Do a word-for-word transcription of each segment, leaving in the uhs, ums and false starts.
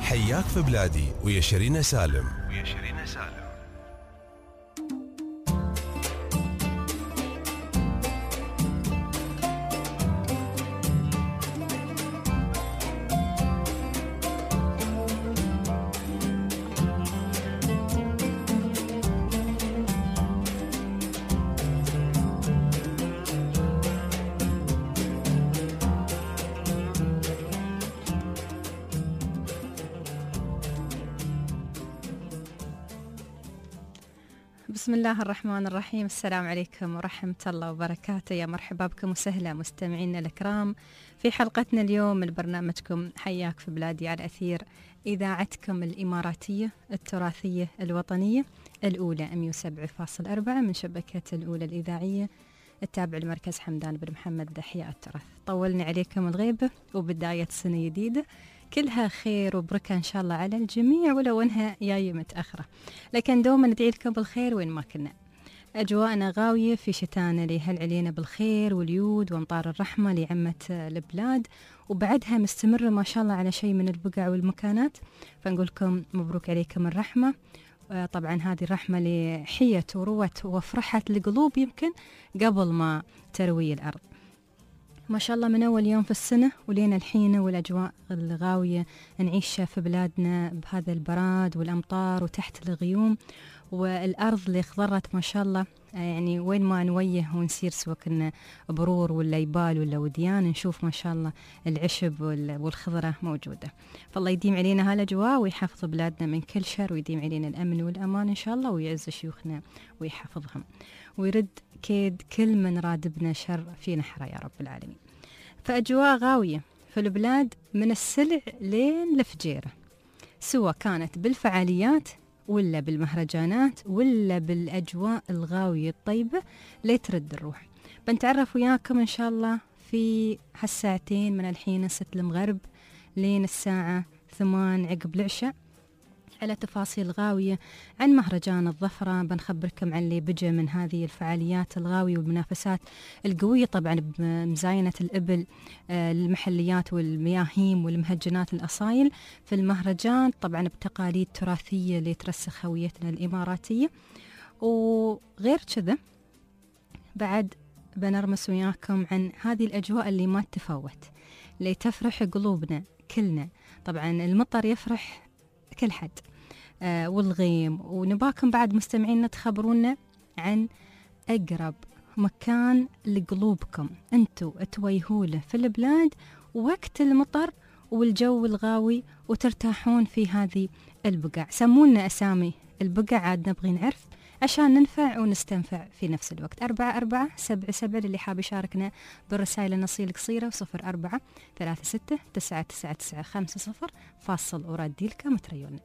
حياك في بلادي ويا شيرين سالم ويا شيرين سالم. بسم الله الرحمن الرحيم. السلام عليكم ورحمة الله وبركاته. يا مرحبا بكم وسهلا مستمعينا الكرام في حلقتنا اليوم من برنامجكم حياك في بلادي على أثير إذاعتكم الإماراتية التراثية الوطنية الأولى مئة وسبعة فاصلة أربعة من شبكة الأولى الإذاعية التابع لمركز حمدان بن محمد دحياء التراث. طولنا عليكم الغيبة وبداية سنة جديدة كلها خير وبركة إن شاء الله على الجميع، ولو أنها جاية متأخرة لكن دوما ندعي لكم بالخير وين ما كنا. أجواءنا غاوية في شتانا ليهل علينا بالخير واليود وأمطار الرحمة لعمة البلاد، وبعدها مستمرة ما شاء الله على شيء من البقع والمكانات، فنقولكم مبروك عليكم الرحمة. طبعا هذه الرحمة لحية وروت وفرحت القلوب يمكن قبل ما تروي الأرض. ما شاء الله من أول يوم في السنة ولينا الحين والأجواء الغاوية نعيشها في بلادنا بهذا البراد والأمطار وتحت الغيوم، والأرض اللي خضرت ما شاء الله، يعني وين ما نويه ونسير سواء كنا برور ولا يبال ولا وديان نشوف ما شاء الله العشب والخضرة موجودة. فالله يديم علينا هالأجواء ويحفظ بلادنا من كل شر ويديم علينا الأمن والأمان إن شاء الله، ويعز شيوخنا ويحفظهم ويرد كيد كل من رادبنا شر في نحره يا رب العالمين. فأجواء غاوية في البلاد من السلع لين الفجيرة، سواء كانت بالفعاليات ولا بالمهرجانات ولا بالأجواء الغاوية الطيبة لترد الروح. بنتعرف وياكم إن شاء الله في هالساعتين من الحين ست المغرب لين الساعة ثمان عقب العشاء على تفاصيل غاوية عن مهرجان الظفرة. بنخبركم عن اللي بجى من هذه الفعاليات الغاوية والمنافسات القوية، طبعا بمزاينة الإبل، المحليات والمياهيم والمهجنات الأصايل في المهرجان، طبعا بتقاليد تراثية اللي ترسخ هويتنا الإماراتية. وغير كذا بعد بنرمس وياكم عن هذه الأجواء اللي ما تفوت اللي تفرح قلوبنا كلنا. طبعا المطر يفرح كل حد آه والغيم، ونباكم بعد مستمعينا تخبرونا عن أقرب مكان لقلوبكم أنتو تويهوله في البلاد وقت المطر والجو الغاوي وترتاحون في هذه البقع. سمونا أسامي البقع عاد نبغي نعرف عشان ننفع ونستنفع في نفس الوقت. أربعة أربعة سبعة سبعة اللي حاب يشاركنا بالرسائل النصية القصيرة، وصفر أربعة ثلاثة ستة تسعة تسعة تسعة خمسة صفر فاصل ورادي لك متريون.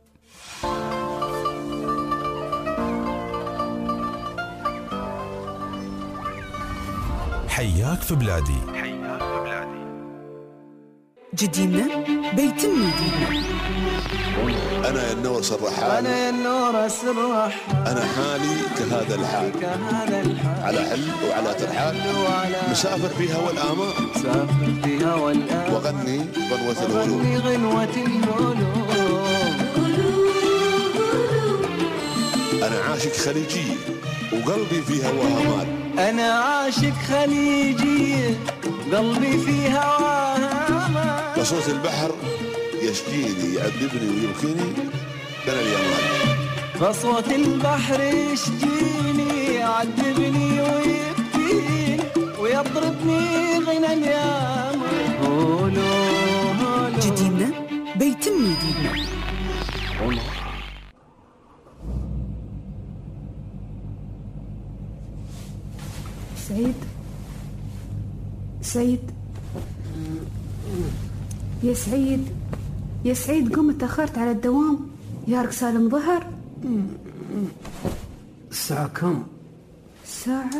حياك في بلادي. حياك في بلادي. جديدنا بيت الميدينا. أنا النور الرحال، أنا النور الرحال، أنا حالي كهذا الحال، كهذا الحال، على حل وعلى ترحال، مسافر فيها والآمال، مسافر فيها والآمال، وغني غنوة الهلول، وغني غنوة الهلول. أنا عاشق خليجي وقلبي فيها وهمال، أنا عاشق خليجي قلبي فيها وهمال، بصوت البحر يشكيني يعذبني ويبكيني بلا اليمال، بصوت البحر يشجيني يعذبني ويبكيني ويضربني غنى اليمال. هولو هولو جديدنا بيت الميدينا. سعيد سعيد يا سعيد يا سعيد قم، تأخرت على الدوام. يارك سالم ظهر. الساعة كم؟ ساعة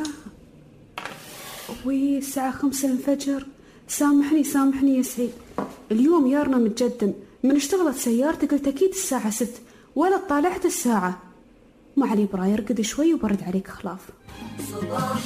وي الساعة خمسة الفجر. سامحني سامحني يا سعيد، اليوم يارنا متجدم من اشتغلت سيارتي، قلت أكيد الساعة ست ولا طالعت الساعة. ما علي برا يرقد شوي وبرد عليك خلاف. صباح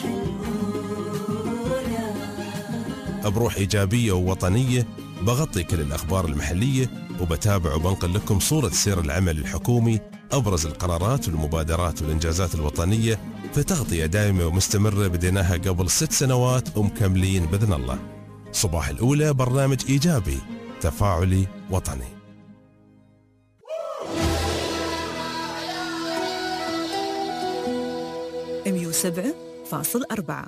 الأولى بروح إيجابية ووطنية بغطي كل الأخبار المحلية وبتابع وبنقل لكم صورة سير العمل الحكومي، أبرز القرارات والمبادرات والإنجازات الوطنية في تغطية دائمة ومستمرة بديناها قبل ست سنوات ومكملين بإذن الله. صباح الأولى برنامج إيجابي تفاعلي وطني. مية وسبعة فاصل أربعة.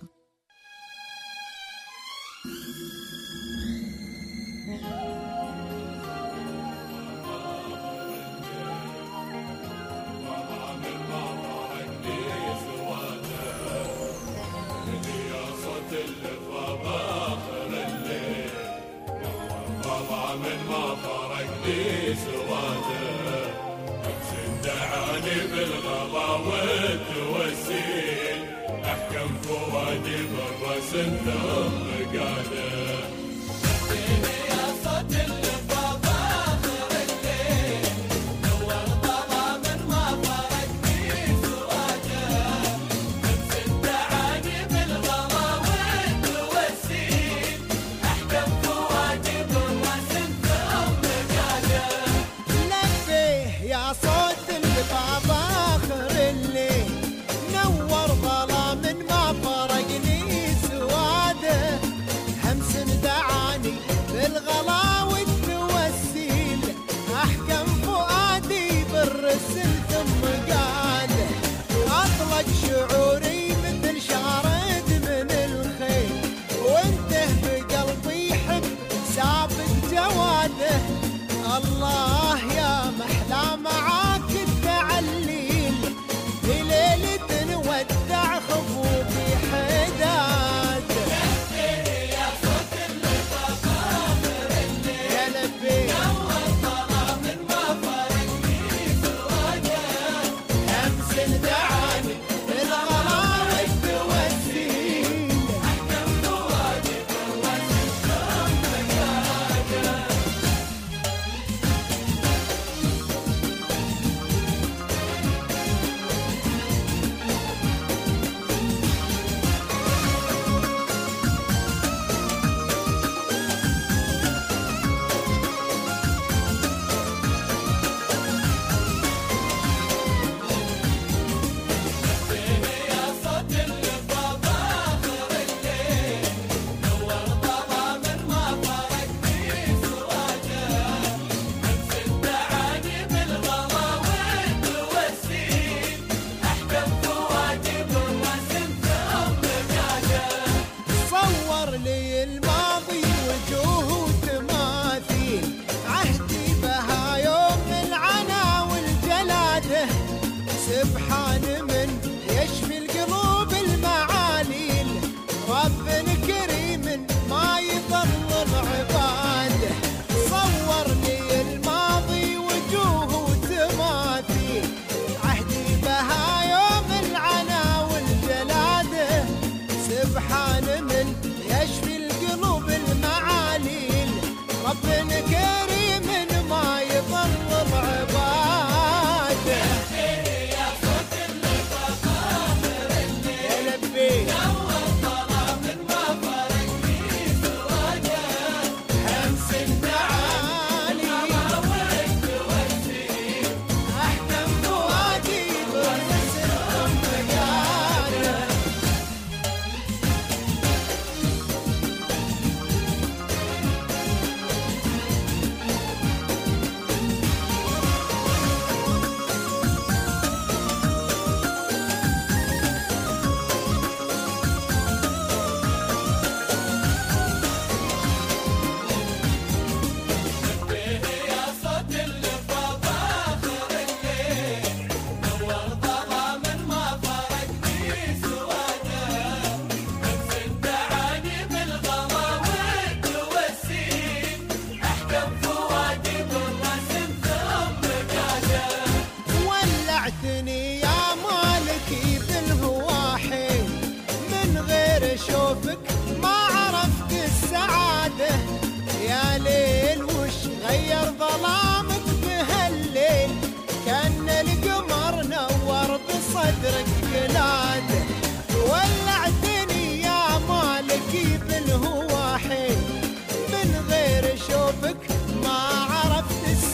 من غير شوفك ما عرفت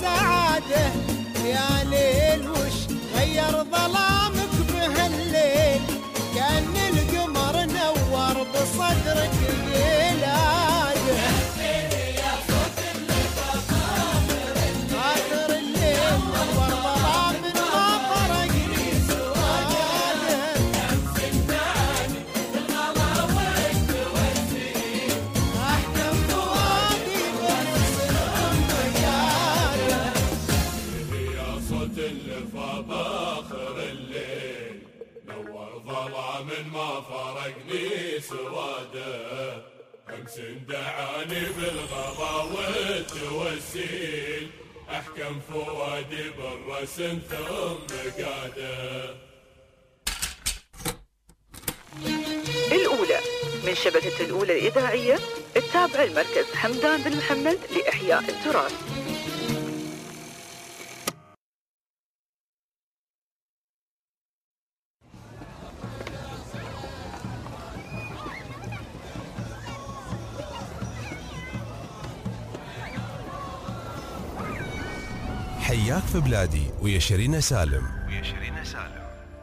من ما فرقني سواده أمس دعاني بالغضا والتوسيل أحكم فؤادي بالرسم ثم قاده. الأولى من شبكة الأولى الإذاعية التابعة المركز حمدان بن محمد لإحياء التراث. حياك في بلادي ويا شيرين سالم. ويا شيرين سالم.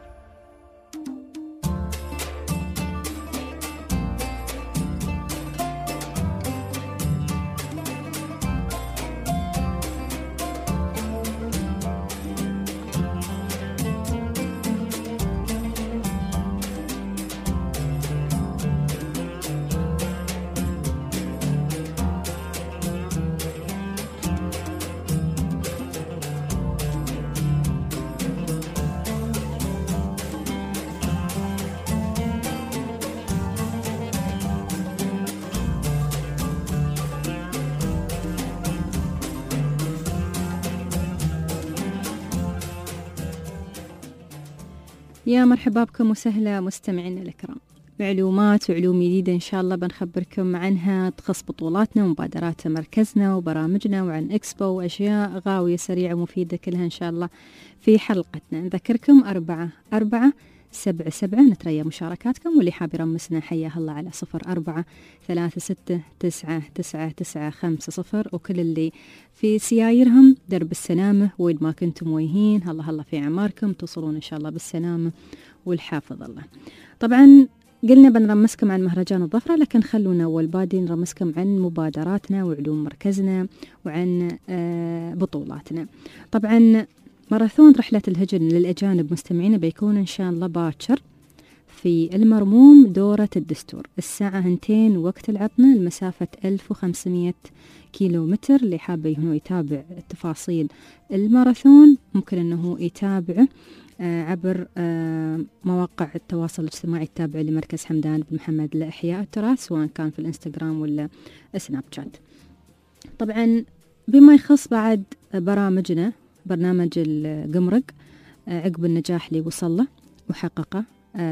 يا مرحبا بكم وسهلا مستمعينا الكرام. معلومات وعلوم جديدة إن شاء الله بنخبركم عنها تخص بطولاتنا ومبادرات مركزنا وبرامجنا وعن إكسبو وأشياء غاوية سريعة ومفيدة كلها إن شاء الله في حلقتنا. نذكركم أربعة أربعة سبعة سبعة نتريا مشاركاتكم، واللي حاب يرمسنا حياه الله على صفر أربعة ثلاثة ستة تسعة تسعة تسعة خمسة صفر، وكل اللي في سيايرهم درب السلامة وين ما كنتم ويهين الله الله في عماركم توصلون إن شاء الله بالسلامة والحافظ الله. طبعا قلنا بنرمسكم عن مهرجان الظفرة، لكن خلونا أول بادي نرمسكم عن مبادراتنا وعلوم مركزنا وعن بطولاتنا. طبعا ماراثون رحلة الهجن للأجانب مستمعين بيكون إن شاء الله باكر في المرموم دورة الدستور الساعة هنتين وقت العطنة، المسافة ألف وخمسمية كيلو متر. اللي حابة إنه يتابع تفاصيل الماراثون ممكن إنه يتابعه عبر مواقع التواصل الاجتماعي التابعة لمركز حمدان بن محمد لإحياء التراث، سواء كان في الانستغرام ولا سناب شات. طبعا بما يخص بعد برامجنا، برنامج القمرق عقب النجاح اللي وصل له وحققه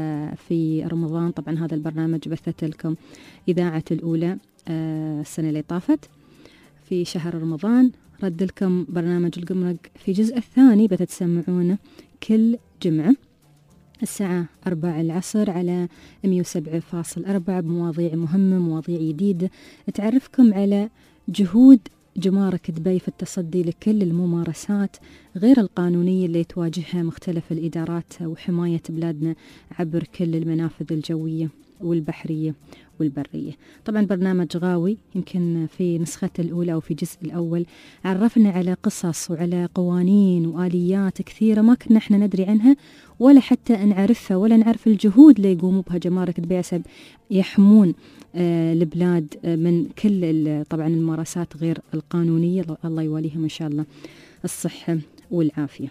في رمضان، طبعا هذا البرنامج بثت لكم إذاعة الأولى السنة اللي طافت في شهر رمضان. رد لكم برنامج القمرق في جزء الثاني بتتسمعونه كل جمعة الساعة أربعة العصر على مية وسبعة فاصل أربعة بمواضيع مهمة، مواضيع جديدة تعرفكم على جهود جمارك دبي في التصدي لكل الممارسات غير القانونية اللي تواجهها مختلف الإدارات وحماية بلادنا عبر كل المنافذ الجوية والبحرية والبرية. طبعا برنامج غاوي، يمكن في نسخته الأولى وفي الجزء الأول عرفنا على قصص وعلى قوانين وآليات كثيرة ما كنا احنا ندري عنها ولا حتى نعرفها ولا نعرف الجهود اللي يقوموا بها جمارك دبي عشان يحمون آه البلاد آه من كل طبعا الممارسات غير القانونية، الله يواليهم إن شاء الله الصحة والعافية.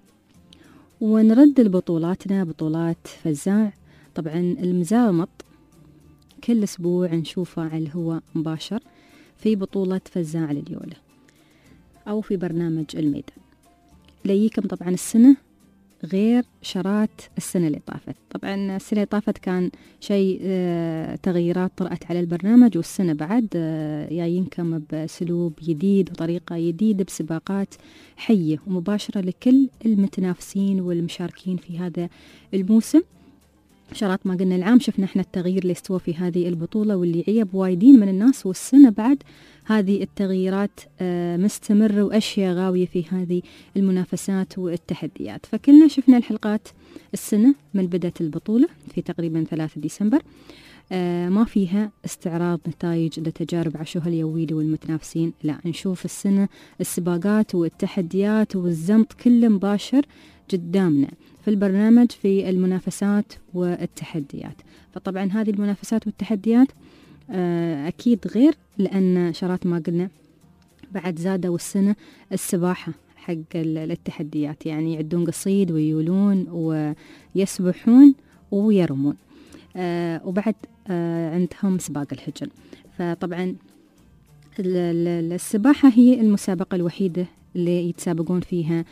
ونرد لبطولاتنا، بطولات فزاع. طبعا المزامط كل أسبوع نشوفه على الهواء مباشر في بطولة فزاع لليولة أو في برنامج الميدان. ليكم طبعا السنة غير شرات السنة اللي طافت. طبعا السنة اللي طافت كان شيء آه تغييرات طرأت على البرنامج، والسنة بعد آه جايينكم بأسلوب جديد وطريقة جديدة بسباقات حية ومباشرة لكل المتنافسين والمشاركين في هذا الموسم. شرات ما قلنا العام شفنا احنا التغيير اللي استوى في هذه البطولة واللي عيب وايدين من الناس، والسنة بعد هذه التغييرات آه مستمرة وأشياء غاوية في هذه المنافسات والتحديات. فكلنا شفنا الحلقات السنة من بدأت البطولة في تقريبا ثلاثة ديسمبر آه ما فيها استعراض نتائج لتجارب عاشوها اليويلي والمتنافسين، لا نشوف السنة السباقات والتحديات والزمط كله مباشر قدامنا في البرنامج في المنافسات والتحديات. فطبعا هذه المنافسات والتحديات أكيد غير، لأن شرات ما قلنا بعد زادوا السنة السباحة حق التحديات، يعني يعدون قصيد ويولون ويسبحون ويرمون. آه وبعد آه عندهم سباق الهجن. فطبعا السباحة هي المسابقة الوحيدة اللي يتسابقون فيها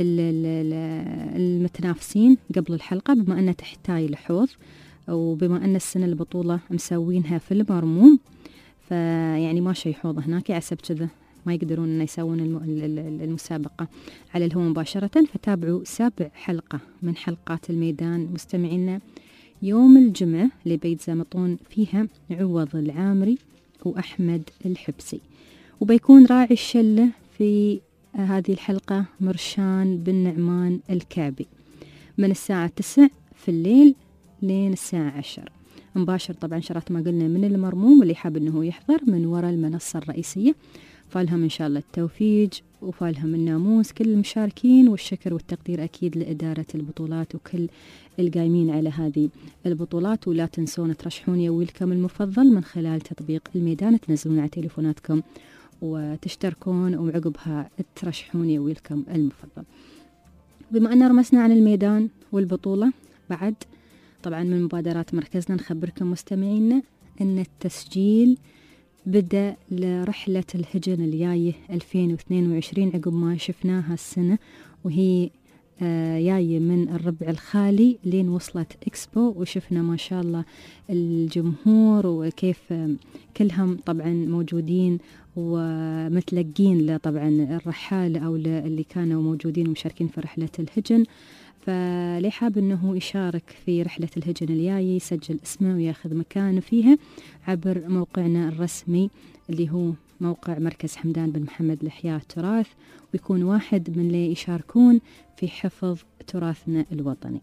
المتنافسين قبل الحلقة، بما أنها تحتاج لحوض، وبما أن السنة البطولة مسوينها في المرموم، فيعني ما شي حوض هناك، عسب كذا ما يقدرون أن يسوون المسابقة على الهواء مباشرة. فتابعوا سابع حلقة من حلقات الميدان مستمعينا يوم الجمعة اللي بيتزامطون فيها عوض العامري وأحمد الحبسي، وبيكون راعي الشلة في هذه الحلقة مرشان بن نعمان الكعبي من الساعة تسع في الليل لين الساعة عشر مباشر. طبعا شرط ما قلنا من المرموم، واللي حاب أنه يحضر من وراء المنصة الرئيسية. فالهم إن شاء الله التوفيق وفالهم الناموس كل المشاركين، والشكر والتقدير أكيد لإدارة البطولات وكل القايمين على هذه البطولات. ولا تنسون ترشحون يا ويلكم المفضل من خلال تطبيق الميدان، تنزلون على تليفوناتكم وتشتركون، وعقبها ترشحون يا ويلكم المفضل. بما أن رمسنا عن الميدان والبطولة، بعد طبعا من مبادرات مركزنا نخبركم مستمعينا أن التسجيل بدأ لرحلة الهجن الجاية ألفين واثنين وعشرين، عقب ما شفناها السنة وهي آه جاية من الربع الخالي لين وصلت إكسبو، وشفنا ما شاء الله الجمهور وكيف آه كلهم طبعا موجودين ومتلقين طبعا الرحالة أو اللي كانوا موجودين ومشاركين في رحلة الهجن. فاللي حاب أنه يشارك في رحلة الهجن الجاية يسجل اسمه وياخذ مكانه فيها عبر موقعنا الرسمي اللي هو موقع مركز حمدان بن محمد لإحياء التراث، ويكون واحد من اللي يشاركون في حفظ تراثنا الوطني.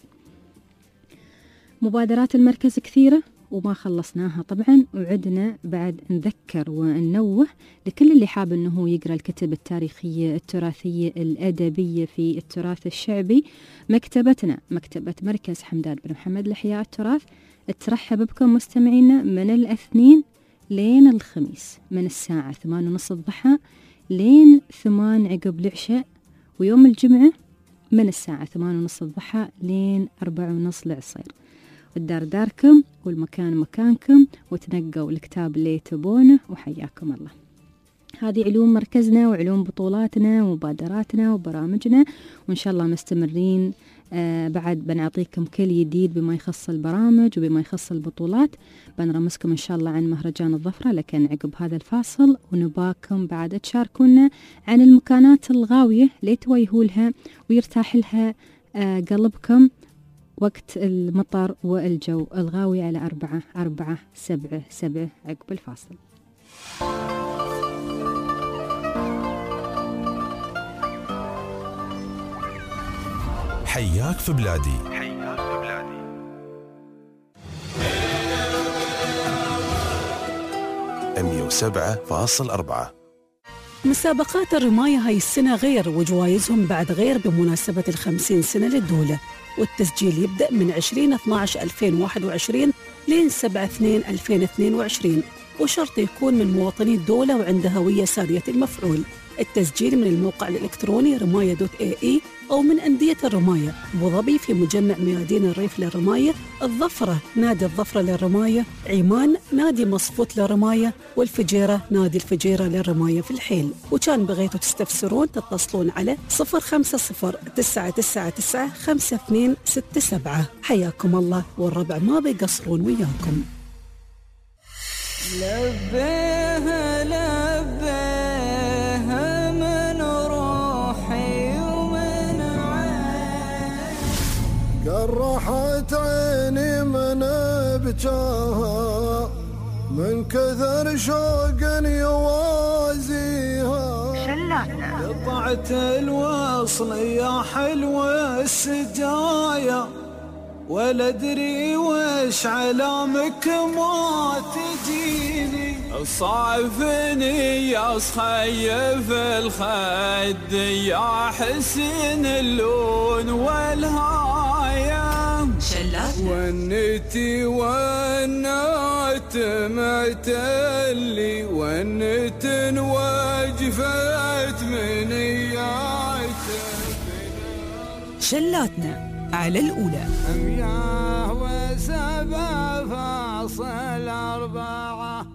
مبادرات المركز كثيرة وما خلصناها طبعا، وعدنا بعد نذكر وننوه لكل اللي حاب أنه يقرأ الكتب التاريخية التراثية الأدبية في التراث الشعبي. مكتبتنا مكتبة مركز حمدان بن محمد لإحياء التراث ترحب بكم مستمعينا من الاثنين لين الخميس من الساعة ثمان ونص الضحى لين ثمان عقب العشاء، ويوم الجمعة من الساعة ثمان ونص الضحى لين أربع ونص العصير. والدار داركم والمكان مكانكم، وتنقوا الكتاب اللي تبونه، وحياكم الله. هذه علوم مركزنا وعلوم بطولاتنا ومبادراتنا وبرامجنا، وإن شاء الله مستمرين. آه بعد بنعطيكم كل جديد بما يخص البرامج وبما يخص البطولات. بنرمسكم إن شاء الله عن مهرجان الظفرة، لكن عقب هذا الفاصل ونباكم بعد تشاركونا عن المكانات الغاوية اللي تويهولها ويرتاح لها آه قلبكم وقت المطر والجو الغاوي على أربعة أربعة سبعة سبعة عقب الفاصل. حياك في بلادي. حياك في بلادي. مية وسبعة فاصلة أربعة. مسابقات الرماية هاي السنة غير، وجوائزهم بعد غير بمناسبة الخمسين سنة للدولة، والتسجيل يبدأ من عشرين اثناشر ألفين وواحد وعشرين لين سبعة اثنين ألفين واثنين وعشرين، وشرط يكون من مواطني الدولة وعنده هوية سارية المفعول. التسجيل من الموقع الإلكتروني رماية دوت اي اي أو من أندية الرماية. أبو ظبي في مجمع ميادين الريف للرماية، الظفرة نادي الظفرة للرماية، عمان نادي مصفوت للرماية، والفجيرة نادي الفجيرة للرماية في الحيل. وكان بغيتوا تستفسرون تتصلون على صفر خمسة صفر تسعة تسعة تسعة خمسة اثنين ستة سبعة. حياكم الله، والربع ما بيقصرون وياكم. لبيها لبيها من روحي ومن عين، قرحت عيني من بجاها من كثر شوق يوازيها. شلاتنا قطعت الوصل يا حلوة السجايا، ولا ادري وش علامك ما تجيني. صعفني يا صخيف الخد يا حسن اللون والهاية. شلات ونتي ونات معتلي ونت وجفت من اياته. شلاتنا على الأولى. أمياه وسبافة الأصل أربعة.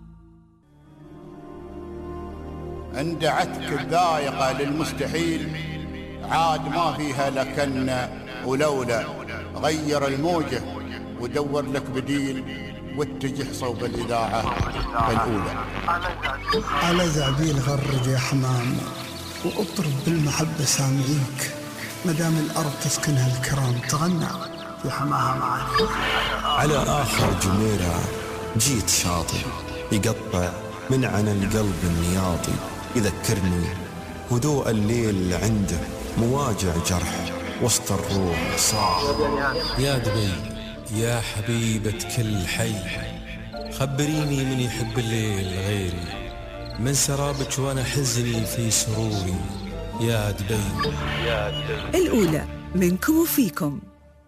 اندعتك الذائقة للمستحيل عاد ما فيها لكن ولولا. غير الموجة ودور لك بديل واتجه صوب الإذاعة الأولى. على زعبيل غرد يا حمام وأطرب بالمحبة سامعيك، مدام الأرض تسكنها الكرام تغنى في حماها معاك. على آخر جميرة جيت شاطئ يقطع من عن القلب النياطي، يذكرني هدوء الليل عنده مواجع جرح وسط الروح صاح. يا دبي يا حبيبة كل حي، خبريني من يحب الليل غيري، من سرابك وانا حزني في سروري. يا دبي الأولى منكم وفيكم.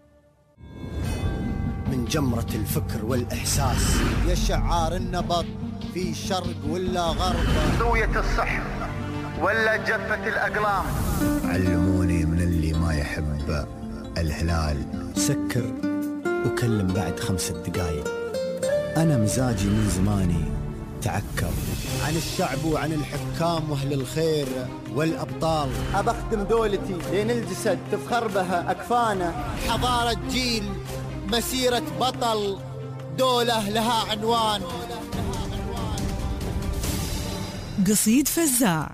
من جمرة الفكر والإحساس يا شعار النبض في شرق ولا غرب، ضوية الصح ولا جفة الأقلام. علموني من اللي ما يحب الهلال سكر وكلم بعد خمسة دقايق. أنا مزاجي من زماني تعكر عن الشعب وعن الحكام وأهل الخير والأبطال. أبخدم دولتي لين الجسد تفخر بها أكفانه. حضارة جيل مسيرة بطل دولة لها عنوان. قصيد فزاع.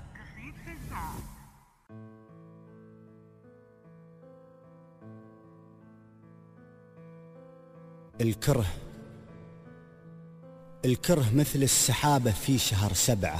الكره الكره مثل السحابة في شهر سبعة،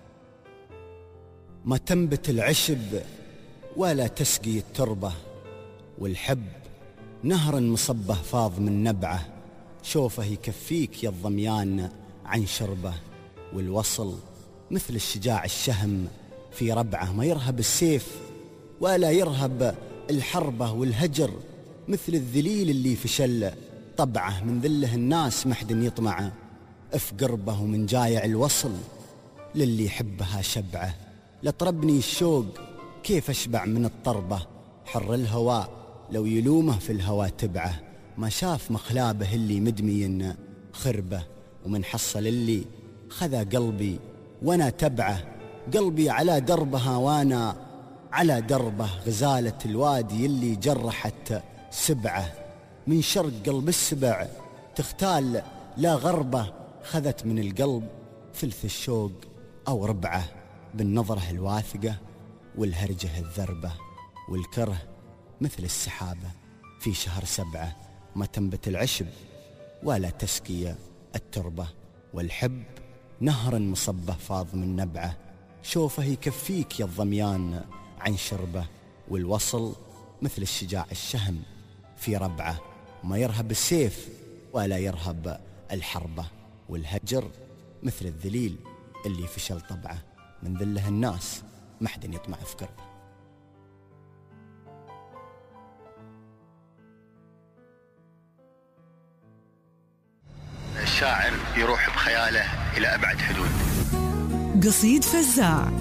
ما تنبت العشب ولا تسقي التربة، والحب نهر مصبه فاض من نبعه، شوفه يكفيك يا الضميان عن شربه، والوصل مثل الشجاع الشهم في ربعه، ما يرهب السيف ولا يرهب الحربة، والهجر مثل الذليل اللي فشل طبعه، من ذله الناس محد يطمعه اف قربه، ومن جايع الوصل للي يحبها شبعه. لطربني الشوق كيف اشبع من الطربة، حر الهواء لو يلومه في الهوى تبعه، ما شاف مخلابه اللي مدمي خربه، ومن حصل اللي خذا قلبي وانا تبعه، قلبي على دربها وانا على دربه، غزالة الوادي اللي جرحت سبعه، من شرق قلب السبع تختال لا غربه، خذت من القلب ثلث الشوق أو ربعه، بالنظرة الواثقة والهرجة الذربة، والكره مثل السحابة في شهر سبعة، ما تنبت العشب ولا تسقي التربة، والحب نهر مصبه فاض من نبعه، شوفه يكفيك يا الضميان عن شربه، والوصل مثل الشجاع الشهم في ربعه، ما يرهب السيف ولا يرهب الحربة، والهجر مثل الذليل اللي فشل طبعه، من ذله الناس محد يطمع في قربه. الشاعر يروح بخياله إلى أبعد حدود. قصيد فزاع.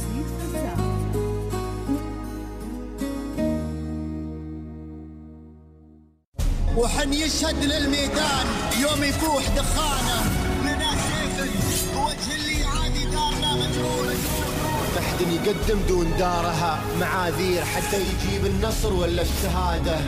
وحن يشهد للميدان يوم يفوح دخانه، لنا سيف بوجه اللي عادي دارنا مجهول، محد يقدم دون دارها معاذير حتى يجيب النصر ولا الشهادة.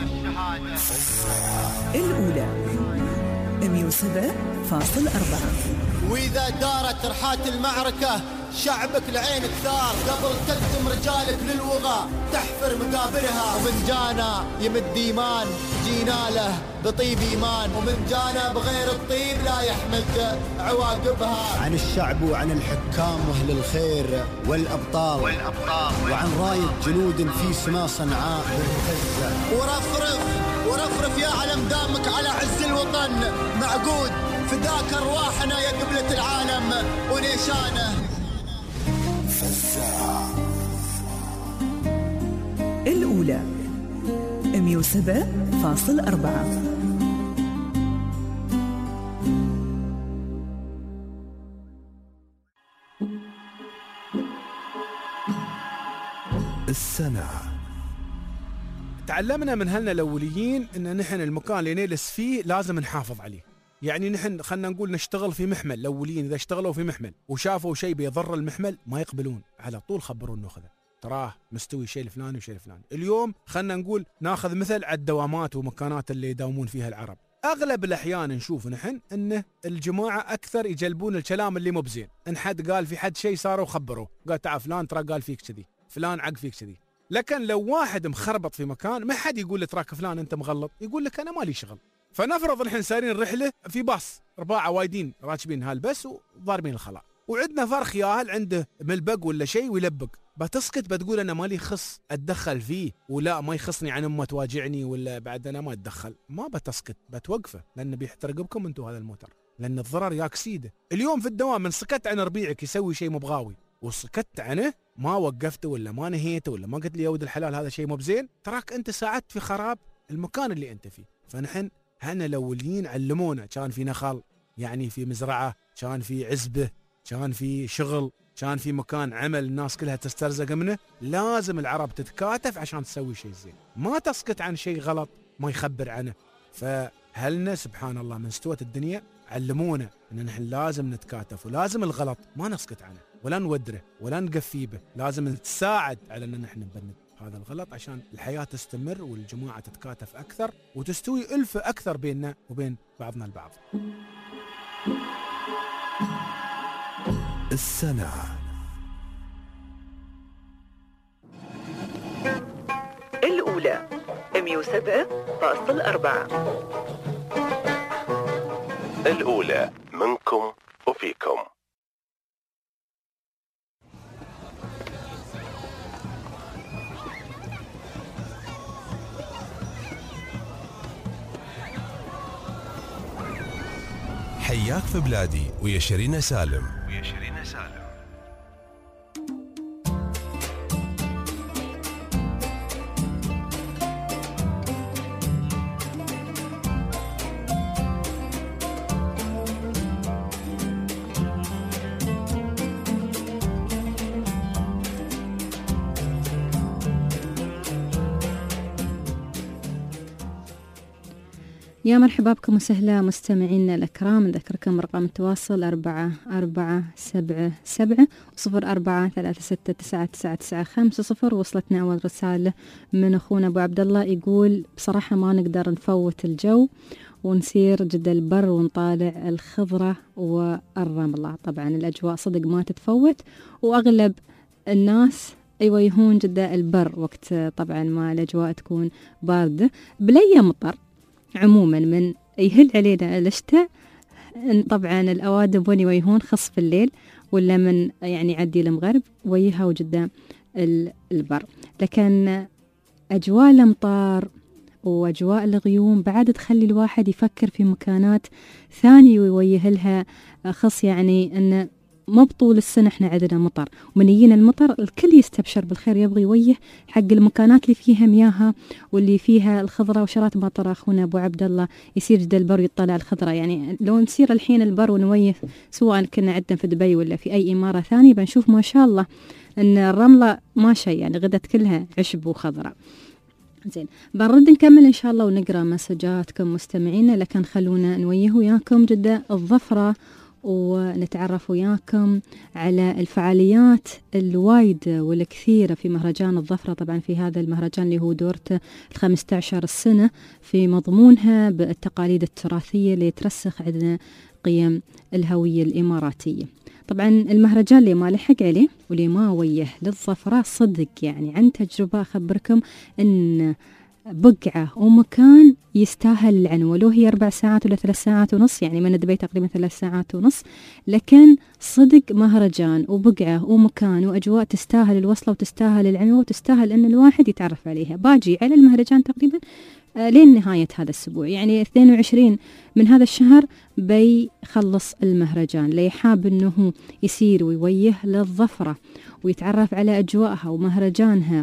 الأولى مية وسبعة فاصل أربعة. وإذا دارت رحات المعركة شعبك لعينك ثار، قبل تقدم رجالك للوغى تحفر مقابرها، ومن جانا يمد إيمان جينا له بطيب إيمان، ومن جانا بغير الطيب لا يحمد عواقبها. عن الشعب وعن الحكام وأهل الخير والأبطال, والأبطال وعن راية جنود في سما صنعاء بالمهزة، ورفرف ورفرف يا علم دامك على عز الوطن معقود، فداك أرواحنا يا قبلة العالم ونيشانه. الأولى مية وسبعة فاصل أربعة. السنة. تعلمنا من هلنا الأوليين إن نحن المكان اللي نجلس فيه لازم نحافظ عليه، يعني نحن خلنا نقول نشتغل في محمل، الأولين إذا اشتغلوا في محمل وشافوا شيء بيضر المحمل ما يقبلون، على طول خبرون ناخذه، تراه مستوي شيء الفلاني وشيء الفلاني. اليوم خلنا نقول ناخذ مثل على الدوامات ومكانات اللي يداومون فيها العرب، أغلب الأحيان نشوف نحن أنه الجماعة أكثر يجلبون الكلام اللي مو بزين، إن حد قال في حد شيء صاروا خبروه، قال تعال فلان ترى قال فيك كذي، فلان عق فيك كذي. لكن لو واحد مخربط في مكان ما حد يقول له تراك فلان أنت مغلط، يقول لك أنا مالي شغل. فنفرض نحن سارين رحلة في باص أربعة وايدين راكبين هالبس وضاربين الخلاء، وعندنا فرخ ياهل عنده ملبق ولا شيء ويلبق، بتسكت بتقول أنا مالي خص أتدخل فيه، ولا ما يخصني عن أمه تواجعني ولا بعد أنا ما أتدخل، ما بتسكت بتوقفه، لأنه بيحترق بكم أنتم هذا الموتر، لأن الضرر ياكسيده. اليوم في الدوام من سكت عن ربيعك يسوي شيء مبغاوي وسكت عنه، ما وقفته ولا ما نهيته ولا ما قلت لي يا ولد الحلال هذا شيء مو بزين، تراك أنت ساعدت في خراب المكان اللي أنت فيه. فنحن هنا الأولين علمونا، كان في نخل يعني في مزرعة، كان في عزبة، كان في شغل، كان في مكان عمل الناس كلها تسترزق منه، لازم العرب تتكاتف عشان تسوي شيء زين، ما تسكت عن شيء غلط ما يخبر عنه. فهلنا سبحان الله من استوت الدنيا علمونا ان نحن لازم نتكاتف، ولازم الغلط ما نسكت عنه ولا نودره ولا نقفي به، لازم نتساعد على ان نحن نبند هذا الغلط عشان الحياة تستمر والجماعة تتكاتف أكثر وتستوي ألفة أكثر بيننا وبين بعضنا البعض. السنة الأولى مئة وسبعة فاصل أربعة. الأولى منكم وفيكم. حياك في بلادي ويا شيرين سالم. ويا شيرين سالم. يا مرحبا بكم وسهلا مستمعينا الأكرام. نذكركم رقم التواصل أربعة أربعة سبعة سبعة صفر أربعة ثلاثة ستة تسعة تسعة تسعة خمسة صفر. وصلتنا أول رسالة من أخونا أبو عبد الله يقول بصراحة ما نقدر نفوت الجو ونسير جدة البر ونطالع الخضرة والرملة. طبعا الأجواء صدق ما تتفوت، وأغلب الناس يويهون جدة البر وقت طبعا ما الأجواء تكون باردة. بلية مطر عموما من يهل علينا الشتاء طبعا الأوادم وين يويهون خص في الليل ولا من يعني عدي المغرب ويها وجدة البر. لكن أجواء الأمطار وأجواء الغيوم بعد تخلي الواحد يفكر في مكانات ثانية ويويه لها خص، يعني أن ما بطول السنة احنا عندنا مطر، ومن يجينا المطر الكل يستبشر بالخير يبغي يويه حق المكانات اللي فيها مياهها واللي فيها الخضرة. وشرات مطر أخونا أبو عبد الله يصير جدا البر يطلع الخضرة. يعني لو نسير الحين البر ونويه سواء كنا عندنا في دبي ولا في أي إمارة ثانية بنشوف ما شاء الله أن الرملة ما شيء يعني غدت كلها عشب وخضرة. زين بنرد نكمل إن شاء الله ونقرأ مسجاتكم مستمعينا، لكن خلونا نويه وياكم جدة الظفرة ونتعرف وياكم على الفعاليات الوايد والكثيرة في مهرجان الظفرة. طبعا في هذا المهرجان اللي هو دورته الخمسة عشر السنة في مضمونها بالتقاليد التراثية اللي ترسخ عندنا قيم الهوية الإماراتية. طبعا المهرجان اللي ما لحق عليه واللي ما ويه للظفرة صدق يعني عن تجربة أخبركم أن بقعة ومكان يستاهل العنوة، لو هي أربع ساعات ولا ثلاث ساعات ونص، يعني من دبي تقريبا ثلاث ساعات ونص، لكن صدق مهرجان وبقعة ومكان وأجواء تستاهل الوصلة وتستاهل العنوة وتستاهل أن الواحد يتعرف عليها. باجي على المهرجان تقريبا آه لين نهاية هذا الأسبوع، يعني اثنين وعشرين من هذا الشهر بيخلص المهرجان. لي حاب أنه يسير ويويه للظفرة ويتعرف على أجواءها ومهرجانها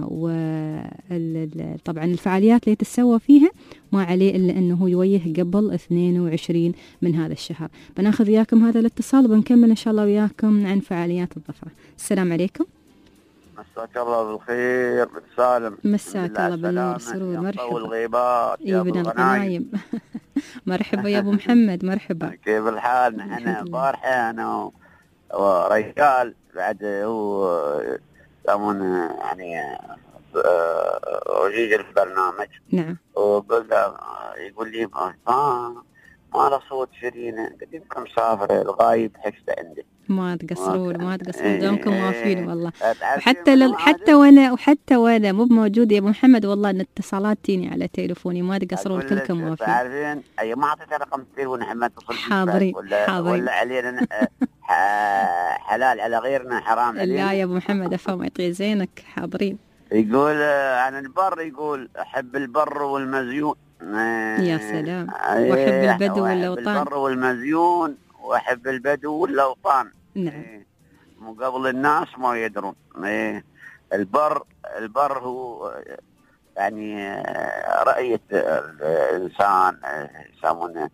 وطبعا الفعاليات اللي تتسوى فيها، ما عليه إلا أنه يويه قبل اثنين وعشرين من هذا الشهر. بناخذ وياكم هذا الاتصال وبنكمل إن شاء الله وياكم عن فعاليات الظفرة. السلام عليكم. مساك الله بالخير سالم. مساك الله بالنور والسرور. مرحبا. الغيبات يا ابن الغنايم. مرحبا يا ابو محمد. مرحبا. كيف الحال؟ نحن بارحه انا ورجال بعد هو يسمون يعني رجيج البرنامج. نعم. وقلت يقول لي اه ما له صوت شيرين، قلت يمكن مسافر الغايب حشته عندي. ما تقصرون ما تقصرون دومكم واقفين والله. حتى حتى لل... حتى وانا وحتى وانا مو بموجود يا ابو محمد والله ان اتصالات تيني على تليفوني، ما تقصرون كلكم واقفين. عارفين اي ما اعطيت رقم التليفون محمد اتصل حاضرين ولا حاضرين ولا علينا حلال على غيرنا حرام علينا. لا يا ابو محمد افهم يعطي زينك. حاضرين. يقول عن البر، يقول احب البر والمزيون. يا سلام. واحب البدو واللوطان. البر والمزيون واحب البدو واللوطان. نعم. مو قبل الناس ما يدرون. البر البر هو يعني رأية الإنسان يسمونه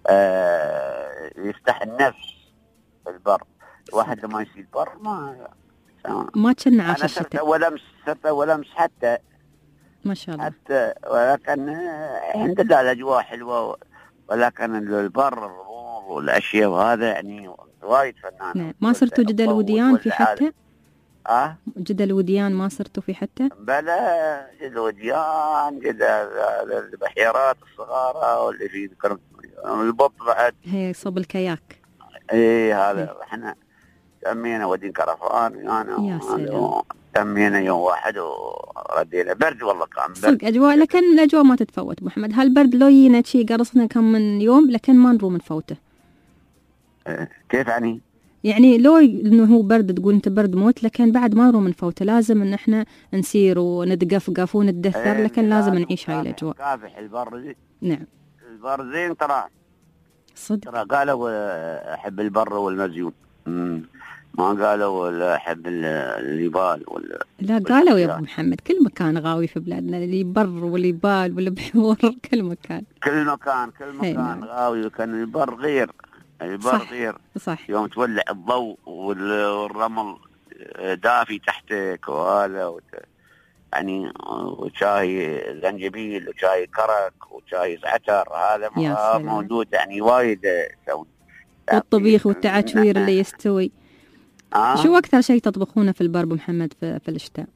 يفتح النفس. البر الواحد لما يصير بر ما ما كنا عاش أنا صرت أول أمس صرت أول أمس حتى ما شاء الله. حتى ولكن الحمد لله الأجواء حلوة، ولكن البر والأشياء وهذا يعني وايد فنان. نعم. ما صرتوا جدل وديان في حتى؟ اه جدل وديان ما صرتوا في حتى؟ بلا جدل وديان، جدل البحيرات الصغيرة واللي في ذكر البط بعد. هي صوب الكياك. ايه هذا احنا تمينا ودين كرفان انا يا سلام. تمينا يوم واحد وردينا. برد والله كان برد صدق اجواء، لكن الاجواء ما تتفوت ابو محمد. هالبرد لو يينا شي قرصنا كم من يوم لكن ما نروم نفوته. كيف يعني؟ يعني لو انه هو برد تقول انت برد موت، لكن بعد ما نروم نفوته. لازم ان احنا نسير ونتقفقف ونتدثر، لكن لازم نعيش هاي الاجواء. كافح البر زين. نعم. البر زين ترى. صدق. ترى قالوا احب البر والمزيون، ما قالوا احب اليبال ولا. لا قالوا يا ابو محمد كل مكان غاوي في بلادنا، اللي بر واليبال والبحور كل مكان. كل مكان كل مكان غاوي. وكان البر غير. البر صح. غير. صح. يوم تولع الضوء والرمل دافي تحتك وهذا وت... يعني وشاي زنجبيل وشاي كرك وشاي زعتر، هذا موجود يعني وايد يسوون. والطبيخ والتعشوير اللي يستوي. آه. شو أكثر شيء تطبخونه في البر أبو محمد في, في الشتاء؟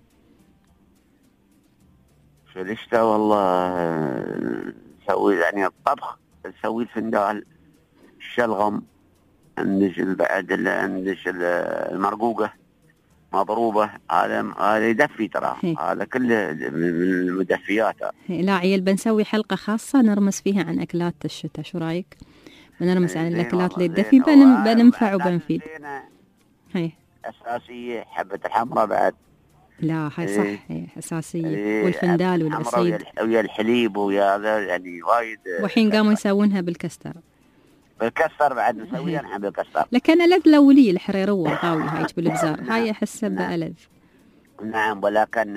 في الشتاء والله نسوي يعني الطبخ، نسوي الفندال، الشلغم، عندش بعد عندش المرقوقة مضروبة، هذا هذا يدفي ترى. هذا كله من المدفيات. لا عيل بنسوي حلقة خاصة نرمس فيها عن أكلات الشتاء، شو رأيك؟ بنرمس عن الأكلات اللي تدفي بنم بننفع وبنفيد. هي أساسية حبة الحمرة بعد. لا هاي صح هي أساسية. والفندال والعصيد ويا الحليب ويا هذا يعني وايد. وحين قاموا يسوونها بالكستر. بالكسر بعد نسويها نحن بالكسر. لكن ألذ الأولية الحريروة الغاوية هاي بالبزار. هاي أحسها بألذ. نعم. ولكن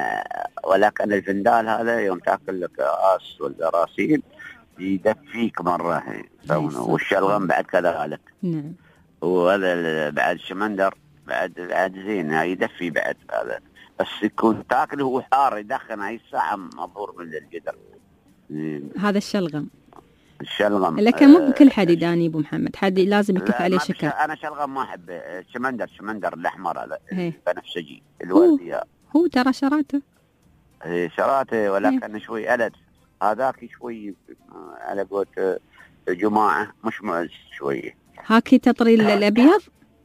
ولكن الفندال هذا يوم تاكل لك راس ولا راسين يدفيك مرة. والشلغم بعد كذلك. نعم. وهذا بعد شمندر بعد بعد زين يدفي بعد هذا، بس يكون تاكله هو حار يدخن هاي الساعة مظهور من الجدر. هذا الشلغم. الشلغم لكن مو بكل حد يداني ابو محمد، حد لازم يكف عليه شكر. انا شلغم ما احب. شمندر شمندر الاحمر هذا البنفسجي الوردي هو ترى شراته. ايه شراته ولكن هي. شوي ألد. هذاك شوي على قولة جماعة مش معز شوي. هاكي تطري الابيض.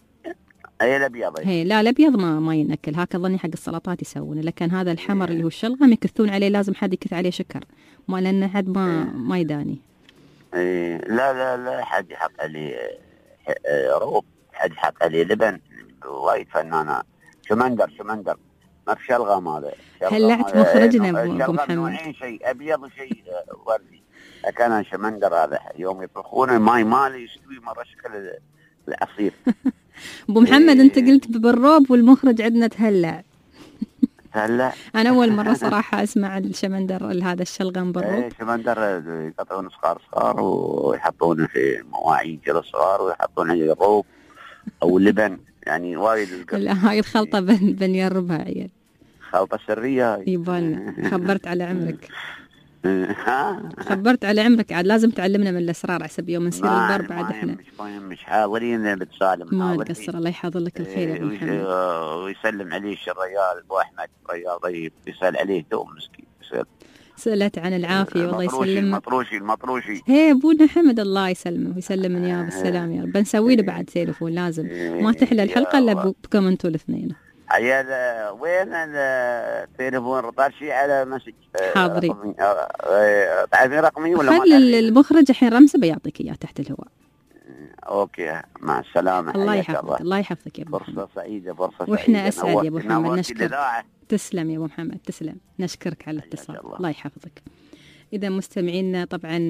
اي الابيض. هي لا الابيض ما ما ينكل. هاك اظني حق السلطات يسوونه، لكن هذا الحمر اللي هو الشلغم يكثون عليه، لازم حد يكث عليه شكر، ما لان حد ما ما يداني. ايه لا لا لا حد يحط عليه روب، حد يحط عليه لبن. وايد فنانة. شمندر شمندر ما في شلغم هذا. هلعت مخرجنا ابو محمد. نوعين، شيء ابيض وشيء وردي. كان شمندر هذا يوم يطبخونه ماي مالي يستوي مرة شكل العصير. ابو محمد انت قلت بالروب والمخرج عندنا تهلع. تهلع. انا اول مرة صراحة اسمع الشمندر هذا الشلغم بالروب. ايه شمندر يقطعون صغار صغار ويحطونه في مواعين كذا صغار ويحطون عليه الروب او لبن يعني وايد. لا هاي الخلطة بن بنجربها عيال. خلطة سرية هاي. يبالنا. خبرت على عمرك. ها خبرت على عمرك عاد لازم تعلمنا من الاسرار حسب يوم نصير البر بعد احنا. مش مهم مش حاضرين بتسالم. ما تقصر الله يحفظ لك الخير يا ابو محمد. ويسلم عليه الريال ابو احمد ريال طيب يسال عليه تو مسكين يسال. سألت عن العافية والله يسلمك. المطروشي المطروشي هي ابونا حمد الله يسلمه ويسلم من يا بالسلام يا رب. بنسوي له بعد تليفون لازم ما تحلى الحلقة الا بكم انتوا الاثنين. عيال وين التليفون رطارشي على مسج حاضرين. تعرفين رقمي ولا ما؟ خلي المخرج الحين رمسه بيعطيك اياه تحت الهواء. اوكي مع السلامة. الله يحفظك الله يحفظك يا ابو محمد. فرصة سعيدة فرصة سعيدة. واحنا اسعد يا ابو محمد نشكرك. تسلم يا ابو محمد تسلم نشكرك على الاتصال الله يحفظك. إذا مستمعينا طبعا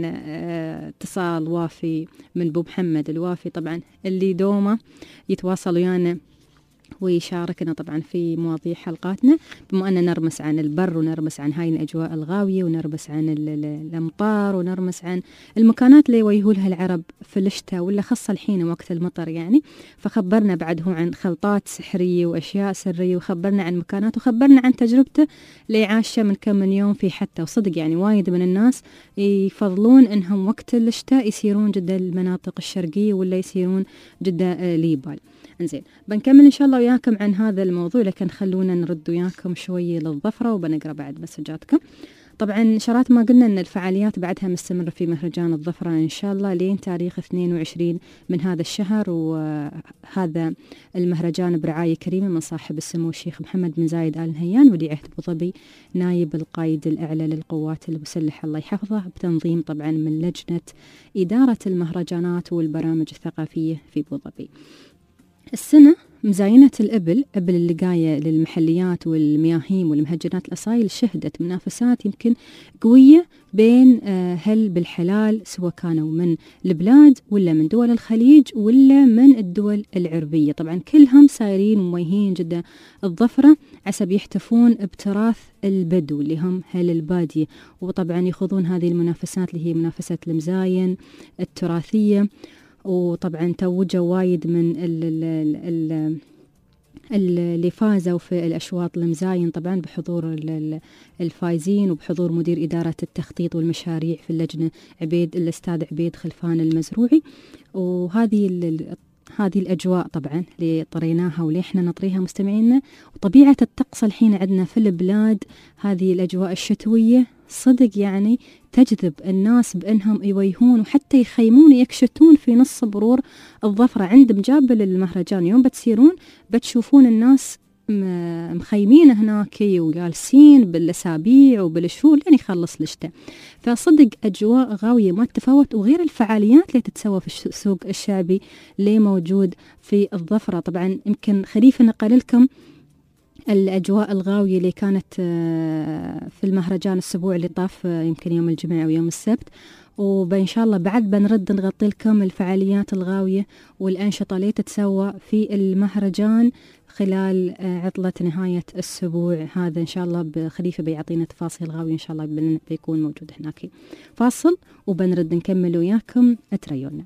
اتصال وافي من ابو محمد الوافي طبعا اللي دومه يتواصل ويانا ويشاركنا طبعا في مواضيع حلقاتنا بما أننا نرمس عن البر ونرمس عن هاي الأجواء الغاوية ونرمس عن الأمطار ونرمس عن المكانات اللي يويهولها العرب في الشتاء ولا خاصة الحين وقت المطر يعني. فخبرنا بعد هو عن خلطات سحرية وأشياء سرية وخبرنا عن مكانات وخبرنا عن تجربته اللي عاشه من كم من يوم في حتى. وصدق يعني وايد من الناس يفضلون أنهم وقت الشتاء يسيرون جدا المناطق الشرقية ولا يسيرون جدا ليبال. انزين بنكمل ان شاء الله وياكم عن هذا الموضوع لكن خلونا نرد وياكم شويه للظفره وبنقرا بعد مسجاتكم. طبعا شرات ما قلنا ان الفعاليات بعدها مستمره في مهرجان الظفره ان شاء الله لين تاريخ اثنين وعشرين من هذا الشهر. وهذا المهرجان برعايه كريمه من صاحب السمو الشيخ محمد بن زايد ال نهيان ولي عهد ابو ظبي نايب القائد الاعلى للقوات المسلحه الله يحفظه بتنظيم طبعا من لجنه اداره المهرجانات والبرامج الثقافيه في ابو ظبي. السنة مزاينة الإبل إبل اللقاية للمحليات والمياهيم والمهجنات الأصايل شهدت منافسات يمكن قوية بين هل بالحلال سواء كانوا من البلاد ولا من دول الخليج ولا من الدول العربية. طبعا كلهم سايرين ومويهين جدا الظفرة عسب يحتفون بتراث البدو اللي هم هل البادية. وطبعا يخوضون هذه المنافسات اللي هي منافسة المزاين التراثية. وطبعا توجوا وايد من ال ال ال اللي فازوا في الأشواط المزاين طبعا بحضور الفايزين وبحضور مدير إدارة التخطيط والمشاريع في اللجنة عبيد الأستاذ عبيد خلفان المزروعي. وهذه هذه الأجواء طبعا اللي طريناها واللي احنا نطريها مستمعينا. وطبيعة الطقس الحين عندنا في البلاد هذه الأجواء الشتوية صدق يعني تجذب الناس بأنهم يويهون وحتى يخيمون يكشتون في نص برور الظفرة عند مجابل المهرجان. يوم بتسيرون بتشوفون الناس مخيمين هناك وجالسين بالأسابيع وبالشهور لين يخلص الشتاء. فصدق أجواء غاوية ما تتفاوت. وغير الفعاليات اللي تتسوى في السوق الشعبي اللي موجود في الظفرة. طبعا يمكن خليفة نقل لكم الأجواء الغاوية اللي كانت في المهرجان الأسبوع اللي طاف يمكن يوم الجمعة ويوم السبت. وإن شاء الله بعد بنرد نغطي لكم الفعاليات الغاوية والأنشطة اللي تتسوى في المهرجان خلال عطلة نهاية الأسبوع هذا. إن شاء الله خليفة بيعطينا تفاصيل غاوية إن شاء الله بيكون موجود هناك. فاصل وبنرد نكمل وياكم أتريونا.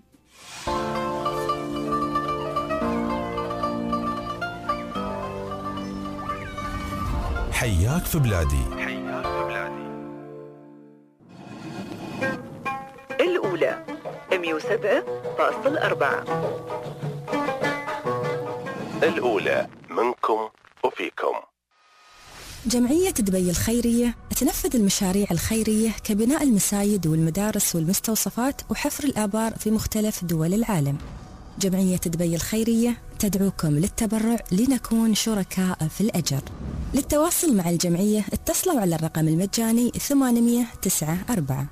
حياك في بلادي. حياك في بلادي. الأولى مية وسبعة فاصلة أربعة. الأولى منكم وفيكم. جمعية دبي الخيرية تنفذ المشاريع الخيرية كبناء المساجد والمدارس والمستوصفات وحفر الآبار في مختلف دول العالم. جمعية دبي الخيرية تدعوكم للتبرع لنكون شركاء في الأجر. للتواصل مع الجمعية اتصلوا على الرقم المجاني ثمانمئة وتسعة أربعة.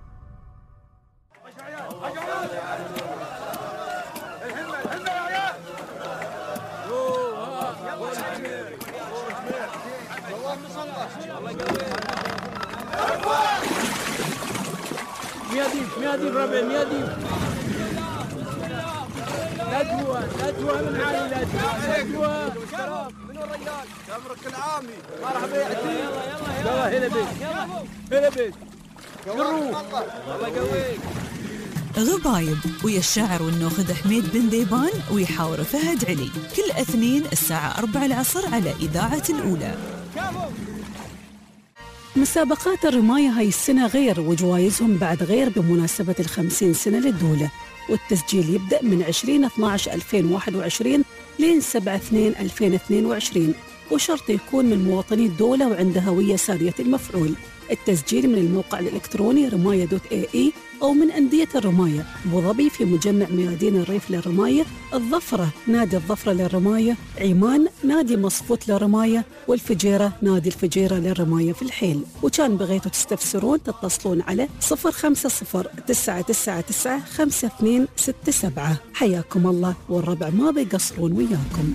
مياديب مياديب ربع مياديب ندوة ندوة من عالي ندوة منو الرجال تمرك العامي مرحبا يلا يلا يلا هلا بيك هلا بيك قروه الله يقويك. غبايب ويا الشاعر والناخذ حميد بن ذيبان ويحاور فهد علي، كل اثنين الساعة أربعة العصر على إذاعة الأولى. مسابقات الرماية هاي السنة غير وجوائزهم بعد غير بمناسبة الخمسين سنة للدولة، والتسجيل يبدأ من عشرين اثنا عشر ألفين وواحد وعشرين لين سبعة اثنين ألفين واثنين وعشرين، وشرط يكون من مواطني الدولة وعنده هوية سارية المفعول. التسجيل من الموقع الإلكتروني رماية دوت اي اي أو من أندية الرماية أبو ظبي في مجمع ميادين الريف للرماية، الظفرة نادي الظفرة للرماية، عمان نادي مصفوت للرماية، والفجيرة نادي الفجيرة للرماية في الحيل. وكان بغيتوا تستفسرون تتصلون على صفر خمسة صفر تسعة تسعة تسعة خمسة اثنين ستة سبعة. حياكم الله والربع ما بيقصرون وياكم.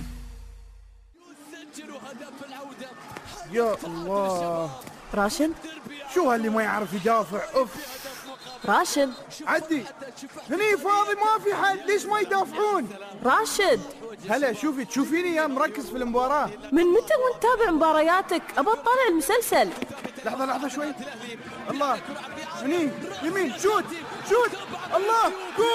يا الله راشد، شو هاللي ما يعرف يدافع؟ اوف راشد عدي هني فاضي ما في حد، ليش ما يدافعون؟ راشد هلا شوفي تشوفيني يا مركز في المباراة. من متى وانت تتابع مبارياتك؟ ابى اطالع المسلسل. لحظة لحظة شوي. الله هني يمين شوت شوت الله جول.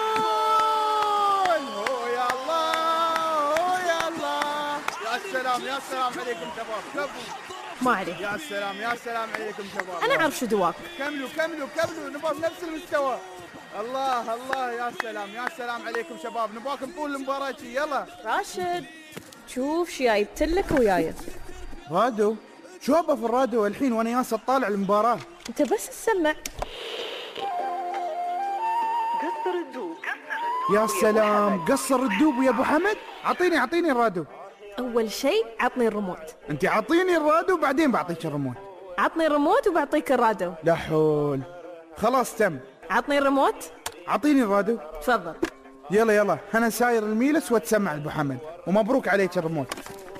هو يا الله هو يا الله. يا سلام يا سلام عليكم شباب. كفو ما عليك. يا سلام يا سلام عليكم شباب. انا اعرف شو دواك. كملوا كملوا كملوا نبغى بنفس المستوى. الله الله يا سلام يا سلام عليكم شباب. نبغاكم طول المباراة يلا. راشد شوف شو جايبتلك وياي. رادو شو هبه في الراديو الحين وانا ياسر طالع المباراة؟ انت بس تسمع. قصر الدوب. يا سلام قصر الدوب يا ابو حمد. اعطيني اعطيني الراديو. اول شيء عطني الريموت. انت اعطيني الراديو بعدين بعطيك الريموت. عطني الريموت وبعطيك الراديو. لا حول. خلاص تم. عطني الريموت. اعطيني الراديو. تفضل. يلا يلا انا ساير الميلس واتسمع لابو حمد ومبروك عليك الريموت.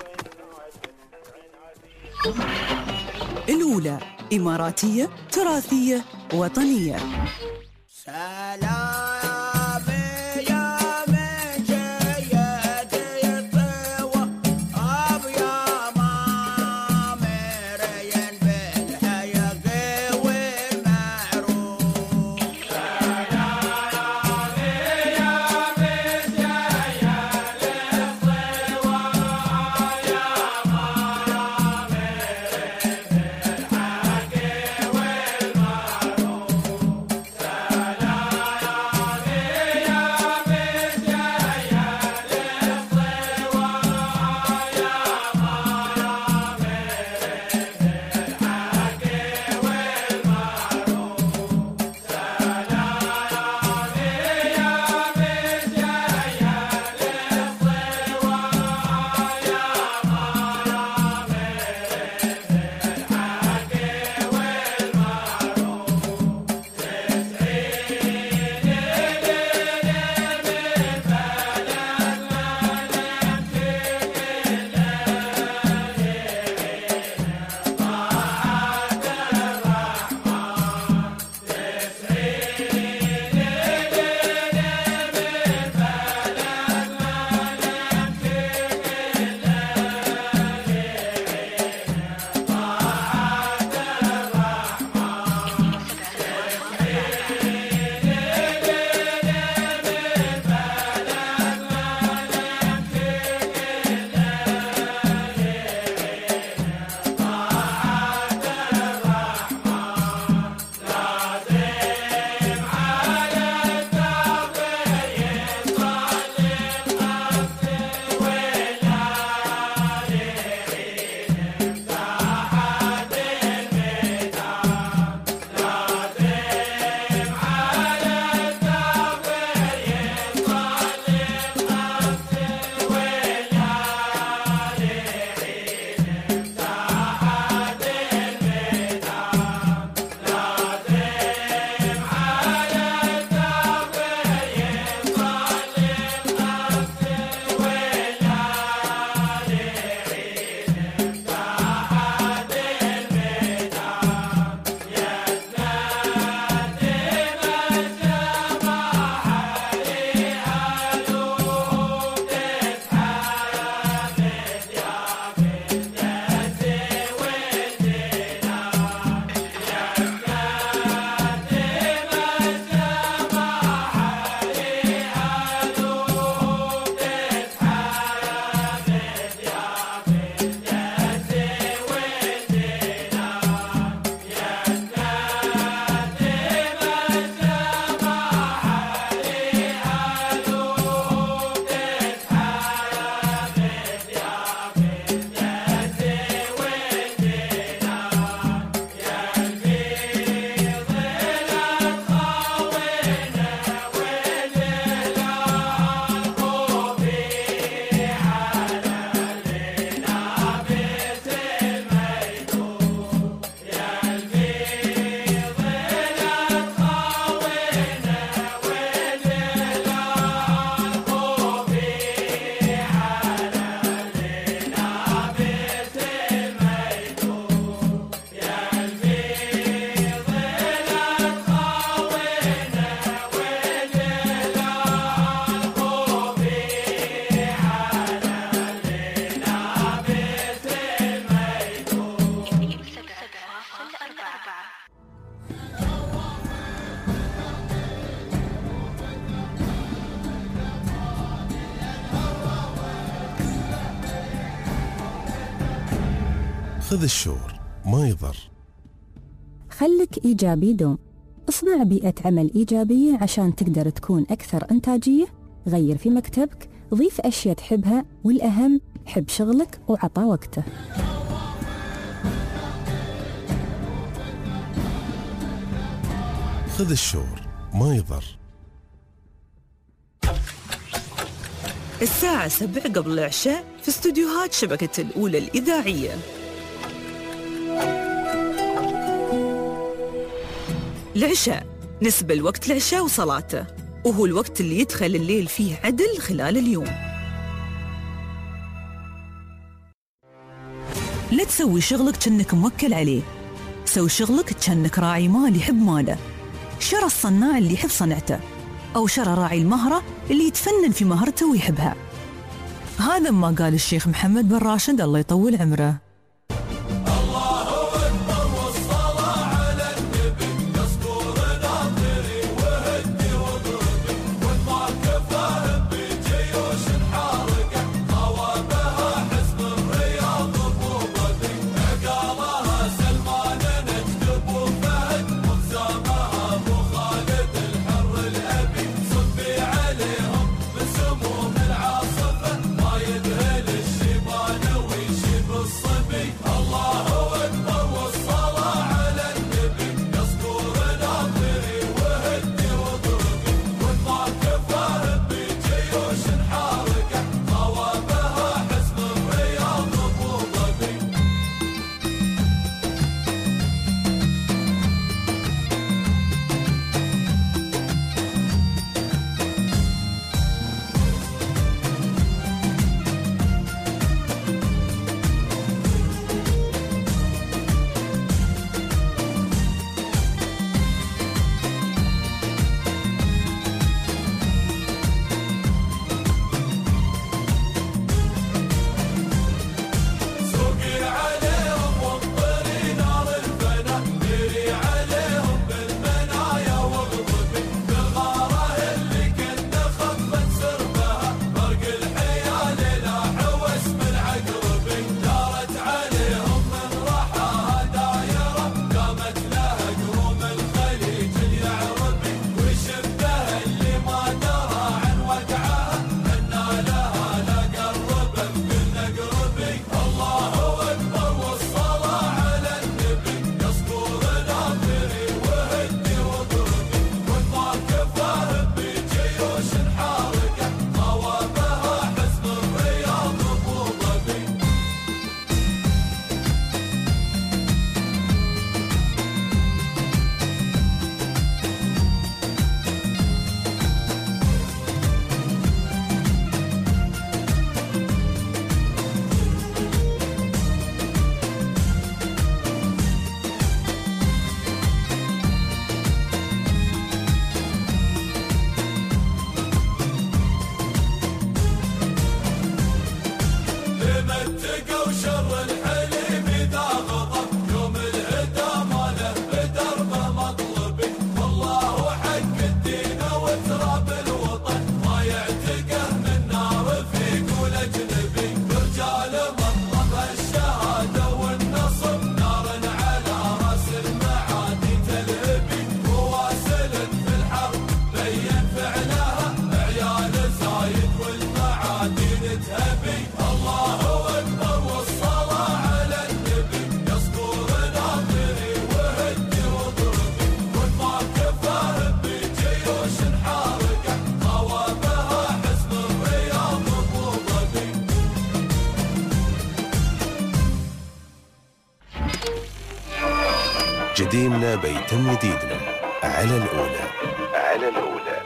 الأولى إماراتية تراثية وطنية. سلام خذ الشور ما يضر. خلك إيجابي دوم. اصنع بيئة عمل إيجابية عشان تقدر تكون أكثر إنتاجية. غير في مكتبك، ضيف أشياء تحبها، والأهم حب شغلك وعطى وقته. خذ الشور ما يضر. الساعة سبع قبل العشاء في استوديوهات شبكة الأولى الإذاعية. العشاء نسبة الوقت العشاء وصلاته، وهو الوقت اللي يدخل الليل فيه عدل خلال اليوم. لا تسوي شغلك كأنك موكل عليه، سوي شغلك كأنك راعي مال يحب ماله. شرى الصناع اللي يحب صنعته، أو شرى راعي المهرة اللي يتفنن في مهرته ويحبها. هذا ما قال الشيخ محمد بن راشد الله يطول عمره. جديمنا بيتم جديدنا على الأولى. على الأولى.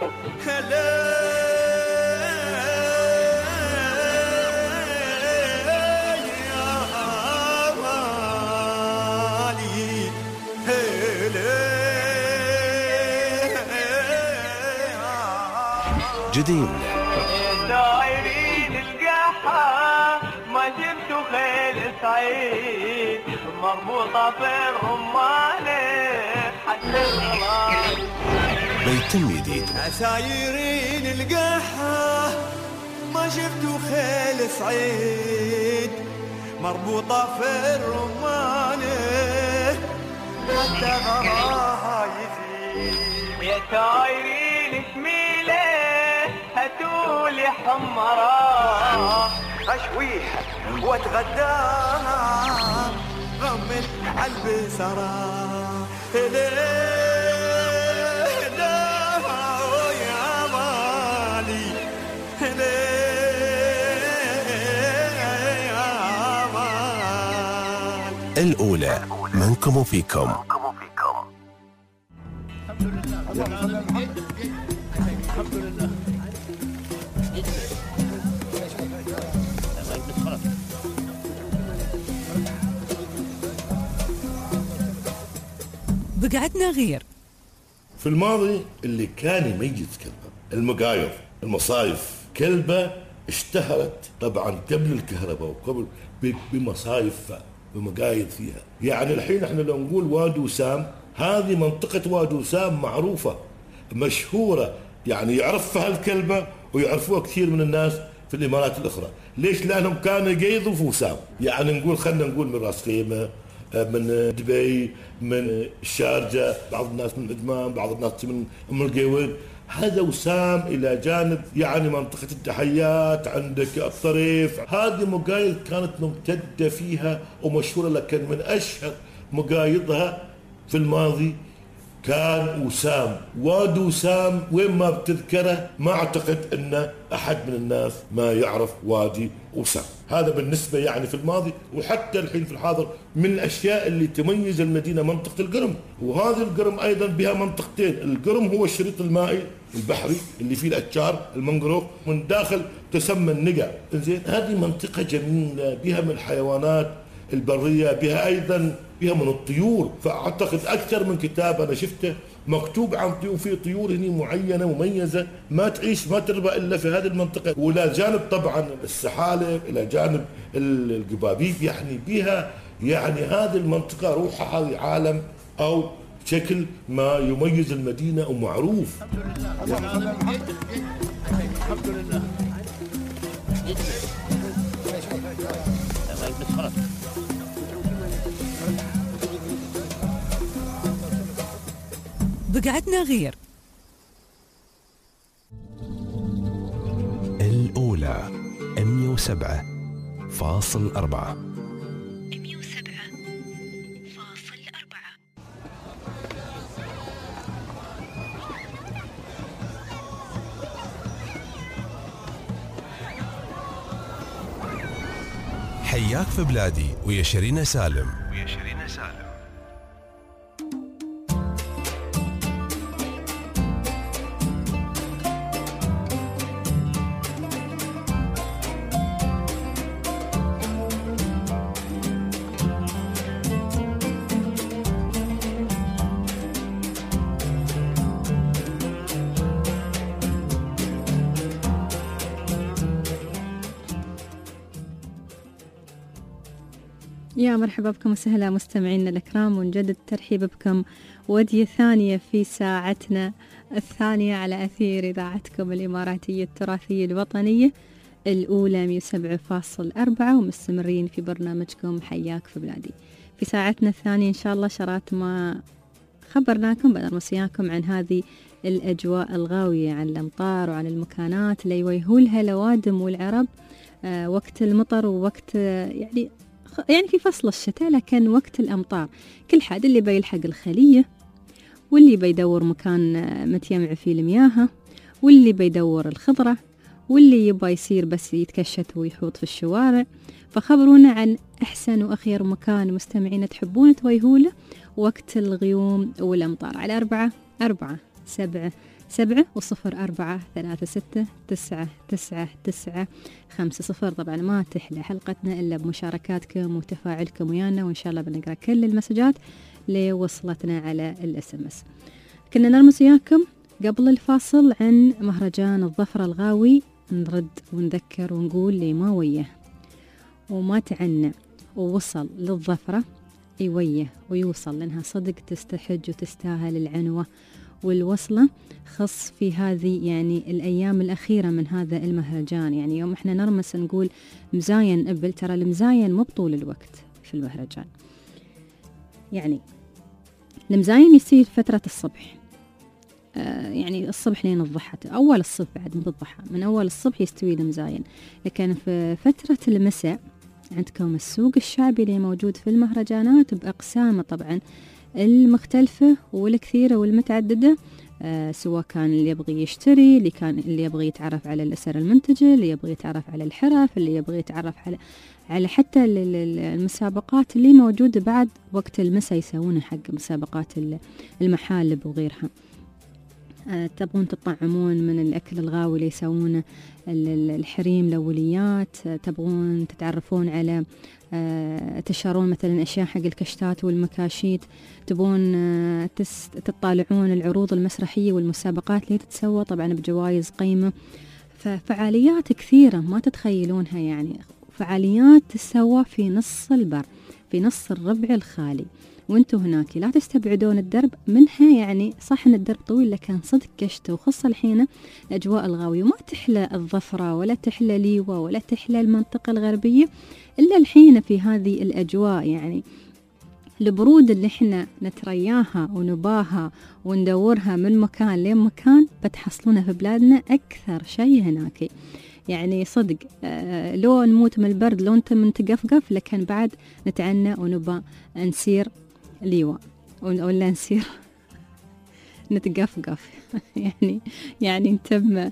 جديمنا دايرين القحة ما جبتوا خيل سعيد مربوطة في الرمانة حتى الغلال بيتم جديد. عسايرين القحة ما شفتوا خيل سعيد مربوطة في الرمانة حتى غراها يزيد يا تايرين شميلة هاتولي حمراء أشويها واتغداها غمت عالبسرة الأولى منكم وفيكم. الحمد لله. بقعدنا غير. في الماضي اللي كان يميز كلبه المقايض المصايف، كلبه اشتهرت طبعا قبل الكهرباء وقبل بمصايف بمقايض فيها. يعني الحين احنا لو نقول وادي وسام، هذه منطقة وادي وسام معروفة مشهورة، يعني يعرفها الكلبة ويعرفوها كثير من الناس في الإمارات الأخرى. ليش؟ لأنهم كانوا يقيضوا في وسام. يعني نقول خلنا نقول من راس خيمة، من دبي، من الشارجة، بعض الناس من عدمان، بعض الناس من أم القيوين. هذا وسام إلى جانب يعني منطقة الدحيات، عندك الطريف. هذه مقايض كانت ممتدة فيها ومشهورة، لكن من أشهر مقايضها في الماضي كان وسام. وادي وسام وين ما بتذكره ما أعتقد أن أحد من الناس ما يعرف وادي وسام. هذا بالنسبة يعني في الماضي، وحتى الحين في الحاضر من الأشياء اللي تميز المدينة منطقة القرم. وهذه القرم أيضا بها منطقتين. القرم هو الشريط المائي البحري اللي فيه الأشجار المنغروق، من داخل تسمى النقا. إنزين هذه منطقة جميلة بها من الحيوانات البرية، بها أيضا بها من الطيور. فأعتقد أكثر من كتاب أنا شفته مكتوب عن طيور، في طيور هنا معينة مميزة ما تعيش ما تربى إلا في هذه المنطقة. وإلى جانب طبعا السحالب، إلى جانب القبابيب، يعني بها يعني هذه المنطقة روحها هذه عالم أو شكل ما يميز المدينة ومعروف. الحمد لله. بقعدنا غير. الأولى مئة وسبعة فاصل أربعة. مئة وسبعة فاصل أربعة. حياك في بلادي ويا شيرين سالم. ويا شيرين سالم. يا مرحبا بكم وسهلا مستمعينا الأكرام، ونجدد ترحيب بكم ودية ثانية في ساعتنا الثانية على أثير إذاعتكم الإماراتية التراثية الوطنية الأولى مئة وسبعة فاصل أربعة، ومستمرين في برنامجكم حياك في بلادي. في ساعتنا الثانية إن شاء الله شرات ما خبرناكم بنرمسياكم عن هذه الأجواء الغاوية، عن الأمطار وعن المكانات اللي يويهولها الأوادم والعرب آه وقت المطر ووقت آه يعني يعني في فصل الشتاء، لكن وقت الأمطار كل حد اللي بيلحق الخلية، واللي بيدور مكان متيمع فيه المياه، واللي بيدور الخضرة، واللي يبغى يصير بس يتكشت ويحوط في الشوارع. فخبرونا عن أحسن وأخير مكان مستمعين تحبون تويهوله وقت الغيوم والأمطار على أربعة أربعة سبعة سبعة وصفر أربعة ثلاثة ستة تسعة تسعة تسعة خمسة صفر. طبعا ما تحلى حلقتنا إلا بمشاركاتكم وتفاعلكم ويانا، وإن شاء الله بنقرأ كل المسجات اللي وصلتنا على الاس ام اس. كنا نرمس وياكم قبل الفاصل عن مهرجان الظفر الغاوي، نرد ونذكر ونقول لي ما ويه وما تعنى ووصل للظفرة يويه ويوصل، لأنها صدق تستحج وتستاهل العنوة والوصلة خص في هذه يعني الأيام الأخيرة من هذا المهرجان. يعني يوم احنا نرمس نقول مزاين إبل، ترى المزاين مو بطول الوقت في المهرجان. يعني المزاين يصير فترة الصبح، آه يعني الصبح لين الضحى، أول الصبح بعد مو بالضحى، من أول الصبح يستوي المزاين. لكن في فترة المساء عندكم السوق الشعبي اللي موجود في المهرجانات بأقسامه طبعا المختلفة والكثيرة والمتعددة، آه سواء كان اللي يبغي يشتري، اللي كان اللي يبغي يتعرف على الأسر المنتجة، اللي يبغي يتعرف على الحرف، اللي يبغي يتعرف على على حتى المسابقات اللي موجودة بعد وقت المساء يسوونها حق مسابقات المحالب وغيرها. أه تبغون تطعمون من الأكل الغاوي اللي يسوونه الحريم الأوليات، أه تبغون تتعرفون على أه تشارون مثلا أشياء حق الكشتات والمكاشيت، تبغون أه تطالعون العروض المسرحية والمسابقات اللي تتسوى طبعا بجوائز قيمة. ففعاليات كثيرة ما تتخيلونها، يعني فعاليات تسوى في نص البر، في نص الربع الخالي، وانتوا هناك لا تستبعدون الدرب منها. يعني صح ان الدرب طويل، لكن صدق كشته، وخص الحين الاجواء الغاوية، وما تحلى الظفرة ولا تحلى ليوة ولا تحلى المنطقة الغربية الا الحين في هذه الاجواء. يعني البرود اللي احنا نترياها ونباها وندورها من مكان لمكان بتحصلونها في بلادنا اكثر شيء هناك. يعني صدق آه لو نموت من البرد لو انت من تقفقف، لكن بعد نتعنى ونبى نسير ليوة ولا نسير نتقفقف يعني يعني نتم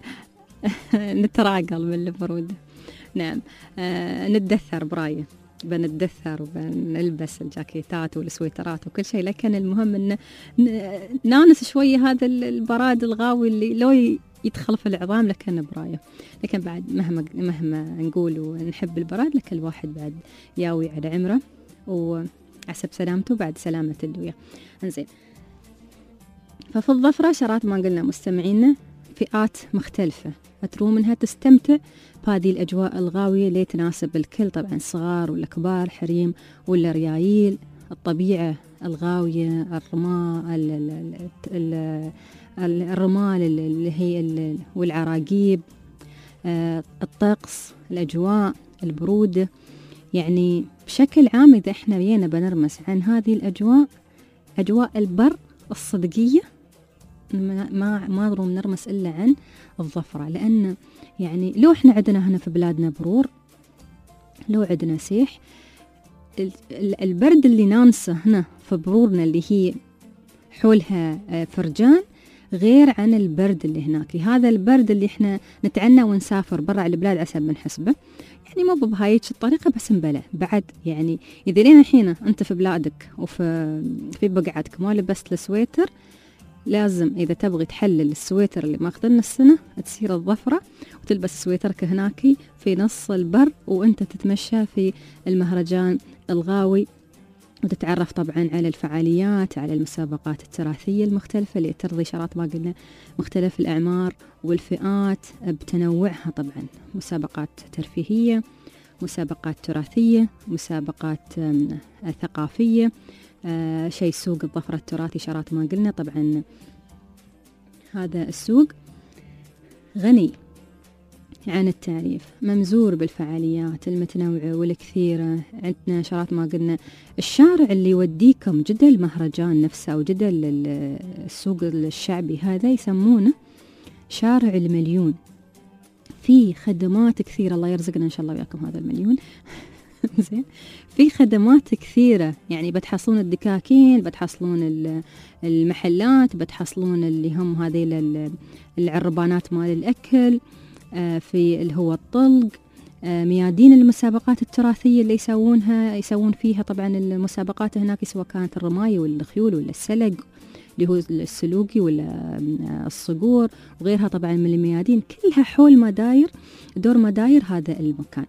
نتراقل من البرود. نعم آه ندثر براية، بنتدثر وبنلبس الجاكيتات والسويترات وكل شيء، لكن المهم ان نانس شوية هذا البراد الغاوي اللي لو يدخل في العظام، لكن براية. لكن بعد مهما مهما نقول ونحب البراد، لكن الواحد بعد ياوي على عمره وعسب سلامته بعد سلامة الدوية. انزين، ففي الظفرة شرات ما قلنا مستمعينا فئات مختلفة تروم منها تستمتع بهذه الأجواء الغاوية اللي تناسب الكل، طبعا صغار ولا كبار، حريم ولا ريايل، الطبيعة الغاوية، الرماء الرمال اللي هي والعراقيب، الطقس، الأجواء، البرودة. يعني بشكل عام إذا إحنا بينا بنرمس عن هذه الأجواء، أجواء البر الصدقية، ما ما نروم نرمس إلا عن الظفرة. لأن يعني لو إحنا عندنا هنا في بلادنا برور، لو عندنا سيح، البرد اللي نانسه هنا في برورنا اللي هي حولها فرجان غير عن البرد اللي هناك. هذا البرد اللي احنا نتعنى ونسافر برا البلاد عسب بنحسبه، يعني مو بهايك الطريقة بس مبلى بعد. يعني إذا لين الحين أنت في بلادك وفي في بقعتك ما لبست السويتر، لازم إذا تبغي تحلل السويتر اللي ماخذنا السنة تصير الظفرة وتلبس سويترك هناكي في نص البر وأنت تتمشى في المهرجان الغاوي، وتتعرف طبعا على الفعاليات، على المسابقات التراثية المختلفة اللي ترضي شرات ما قلنا مختلف الأعمار والفئات بتنوعها. طبعا مسابقات ترفيهية، مسابقات تراثية، مسابقات ثقافية، آه شيء سوق الظفرة التراثي شرات ما قلنا. طبعا هذا السوق غني عن التعريف، ممزور بالفعاليات المتنوعة والكثيرة. عندنا شرات ما قلنا الشارع اللي يوديكم جدة المهرجان نفسه أو جدة السوق الشعبي، هذا يسمونه شارع المليون، في خدمات كثيرة. الله يرزقنا إن شاء الله وياكم هذا المليون. زين، في خدمات كثيرة، يعني بتحصلون الدكاكين، بتحصلون المحلات، بتحصلون اللي هم هذه العربانات مال الأكل، في اللي هو الطلق، ميادين المسابقات التراثية اللي يسوونها يسوون فيها طبعا المسابقات هناك، سواء كانت الرماية ولا الخيول ولا السلق اللي هو السلوقي ولا الصقور وغيرها طبعا من الميادين، كلها حول مداير دور مداير هذا المكان.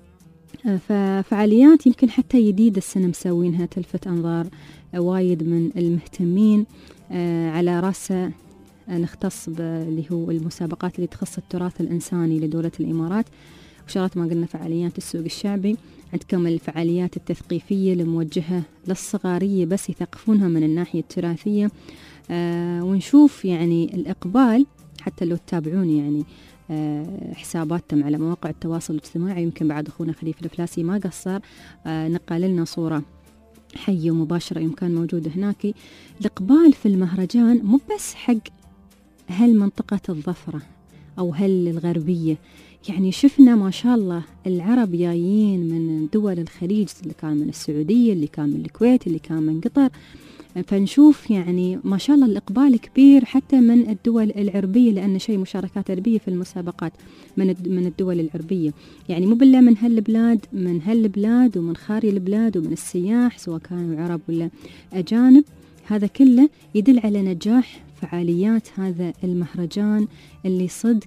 ففعاليات يمكن حتى جديدة السنة مسوينها تلفت أنظار وايد من المهتمين، على رأسه نختص باللي هو المسابقات اللي تخص التراث الإنساني لدولة الإمارات، وشرات ما قلنا فعاليات السوق الشعبي. عندكم الفعاليات التثقيفية الموجهة للصغارية بس يثقفونها من الناحية التراثية، آه ونشوف يعني الإقبال، حتى لو تتابعون يعني آه حساباتهم على مواقع التواصل الاجتماعي. يمكن بعد أخونا خليفة الفلاسي ما قصر، آه نقل لنا صورة حية ومباشرة يوم كان موجود هناك. الإقبال في المهرجان مو بس حق هل منطقة الظفرة أو هل الغربية، يعني شفنا ما شاء الله العرب جايين من دول الخليج، اللي كان من السعودية، اللي كان من الكويت، اللي كان من قطر. فنشوف يعني ما شاء الله الإقبال كبير حتى من الدول العربية، لأن شيء مشاركات عربية في المسابقات من من الدول العربية، يعني مو بالله من هالبلاد، من هالبلاد ومن خارج البلاد ومن السياح سواء كانوا عرب ولا أجانب. هذا كله يدل على نجاح فعاليات هذا المهرجان اللي صدق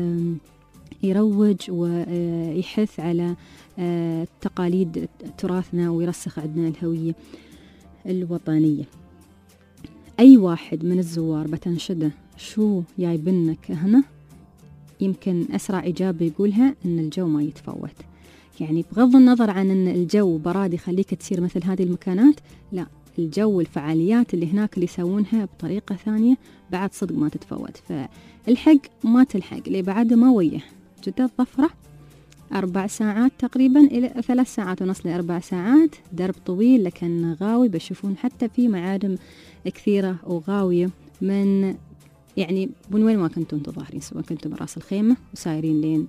يروج ويحث على تقاليد تراثنا ويرسخ عندنا الهوية الوطنية. أي واحد من الزوار بتنشده شو جايبنك هنا، يمكن أسرع إجابة يقولها إن الجو ما يتفوت. يعني بغض النظر عن إن الجو براد يخليك تسير مثل هذه المكانات، لا، الجو والفعاليات اللي هناك اللي يسوونها بطريقة ثانية بعد صدق ما تتفوت. فالحق ما تلحق اللي بعد ما ويه. جدة الظفرة أربع ساعات تقريبا إلى ثلاث ساعات ونص لأربع ساعات، درب طويل لكن غاوي. بشوفون حتى في معالم كثيرة وغاوية من يعني من وين ما كنتم تظاهرين، سواء كنتم براس الخيمة وسايرين لين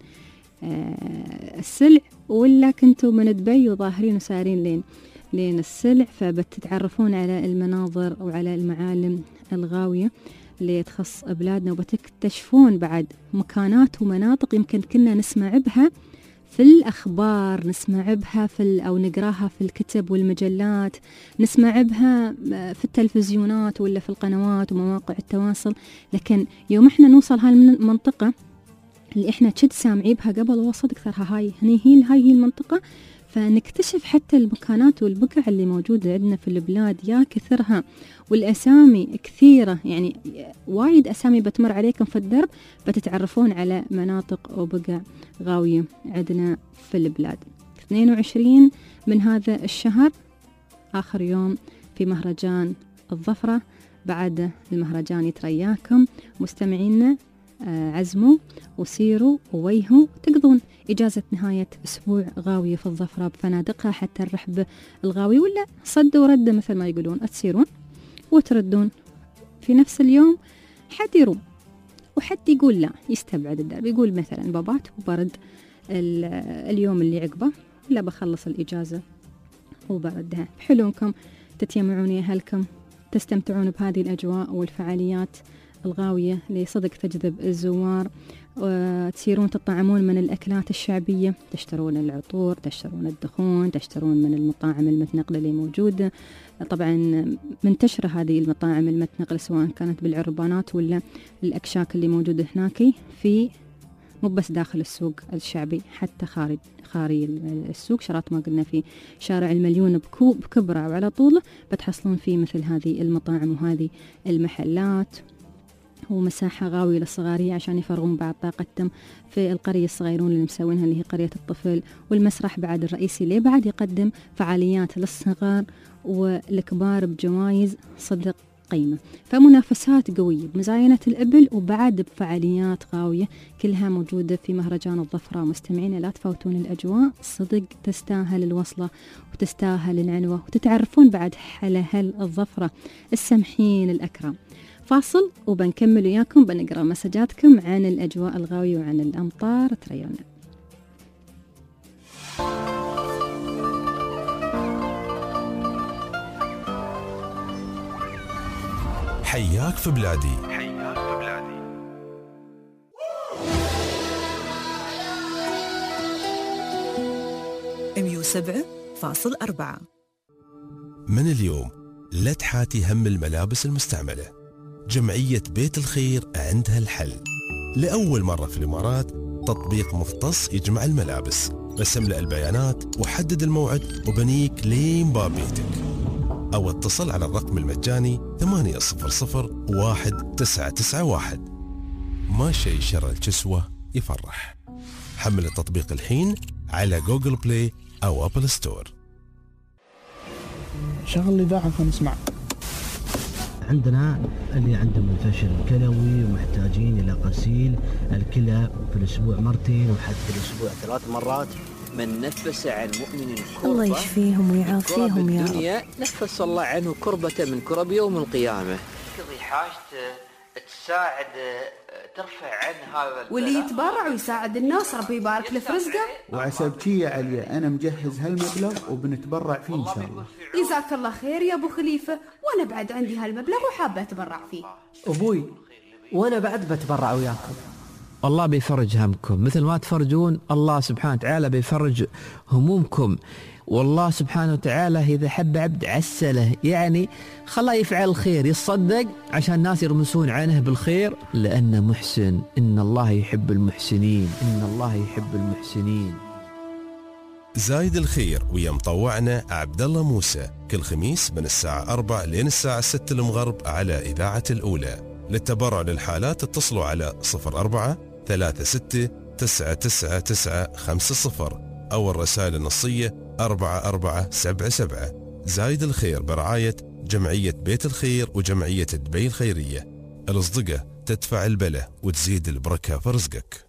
آه السلع، ولا كنتم من دبي وظاهرين وسايرين لين لين السلع. فبتتعرفون على المناظر وعلى المعالم الغاوية اللي تخص بلادنا، وبتكتشفون بعد مكانات ومناطق يمكن كنا نسمع بها في الأخبار، نسمع بها في أو نقراها في الكتب والمجلات، نسمع بها في التلفزيونات ولا في القنوات ومواقع التواصل. لكن يوم احنا نوصل هاي المنطقة اللي احنا كد سامعي بها قبل، وصدق ترى هاي هني هي هاي هي المنطقة، فنكتشف حتى المكانات والبقع اللي موجودة عندنا في البلاد يا كثرها، والأسامي كثيرة. يعني وايد أسامي بتمر عليكم في الدرب بتتعرفون على مناطق وبقع غاوية عندنا في البلاد. اثنين وعشرين من هذا الشهر آخر يوم في مهرجان الظفرة. بعد المهرجان يترياكم مستمعينا، عزموا وسيروا وويهوا، تقضون إجازة نهاية أسبوع غاوية في الظفرة بفنادقها، حتى الرحب الغاوي ولا صد ورد مثل ما يقولون، تسيرون وتردون في نفس اليوم. حد يروم وحد يقول لا، يستبعد الدرب، يقول مثلا بابات وبرد اليوم اللي عقبه، لا بخلص الإجازة وبردها. حلونكم تتجمعون يا أهلكم، تستمتعون بهذه الأجواء والفعاليات الغاوية اللي صدق تجذب الزوار، وتسيرون تطعمون من الأكلات الشعبية، تشترون العطور، تشترون الدخون، تشترون من المطاعم المتنقلة اللي موجودة. طبعا منتشرة هذه المطاعم المتنقلة سواء كانت بالعربانات ولا الأكشاك اللي موجودة هناك، في مو بس داخل السوق الشعبي، حتى خارج خارج السوق، شرات ما قلنا في شارع المليون بكو بكبره وعلى طوله بتحصلون فيه مثل هذه المطاعم وهذه المحلات. ومساحة غاوية للصغارية عشان يفرغون بعض طاقتهم في القرية الصغيرون اللي مسوينها اللي هي قرية الطفل. والمسرح بعد الرئيسي اللي بعد يقدم فعاليات للصغار والكبار بجوائز صدق قيمة. فمنافسات قوية بمزاينة الإبل وبعد بفعاليات غاوية كلها موجودة في مهرجان الظفرة. مستمعين لا تفوتون الأجواء، صدق تستاهل الوصلة وتستاهل العنوة، وتتعرفون بعد على أهل الظفرة السمحين الأكرم. فاصل وبنكمل وياكم، بنقرأ مسجاتكم عن الأجواء الغاوية وعن الأمطار. تريونا حياك في بلادي. حياك في بلادي. مية وسبعة فاصل أربعة. من اليوم لا تحاتي هم الملابس المستعملة. جمعية بيت الخير عندها الحل. لأول مرة في الإمارات تطبيق مختص يجمع الملابس. رسم له البيانات وحدد الموعد وبنيك لين باب بيتك، أو اتصل على الرقم المجاني ثمانية صفر صفر واحد تسعة تسعة واحد. ما شيء شر الكسوة يفرح. حمل التطبيق الحين على جوجل بلاي أو أبل ستور. شغل الإذاعة فنسمع. عندنا اللي عندهم الفشل الكلوي ومحتاجين إلى غسيل الكلى في الأسبوع مرتين وحتى في الأسبوع ثلاث مرات. من نفس عن مؤمن كربة الله يشفيهم ويعافيهم يا رب. نفس الله عنه كربة من كرب يوم القيامة. تقضي حاجته، تساعد، ترفع عن هذا. واللي يتبرع ويساعد الناس ربي يبارك له في رزقه. وعسبتي يا عليا أنا مجهز هالمبلغ وبنتبرع فيه إن شاء الله. جزاك الله خير يا أبو خليفة، وأنا بعد عندي هالمبلغ وحابة أتبرع فيه. أبوي وأنا بعد بتبرع وياكم. الله بيفرج همكم مثل ما تفرجون، الله سبحانه وتعالى بيفرج همومكم. والله سبحانه وتعالى إذا حب عبد عسله، يعني خلاه يفعل الخير، يصدق عشان الناس يرمسون عنه بالخير، لأنه محسن. إن الله يحب المحسنين، إن الله يحب المحسنين. زايد الخير ويا مطوعنا عبد الله موسى كل خميس من الساعة أربعة لين الساعة ستة المغرب على إذاعة الأولى. للتبرع للحالات اتصلوا على صفر أربعة ثلاثة ستة تسعة تسعة تسعة خمسة صفر أو الرسائل النصية أربعة أربعة سبعة سبعة. زايد الخير برعاية جمعية بيت الخير وجمعية دبي الخيرية. الأصدقة تدفع البلة وتزيد البركة في رزقك.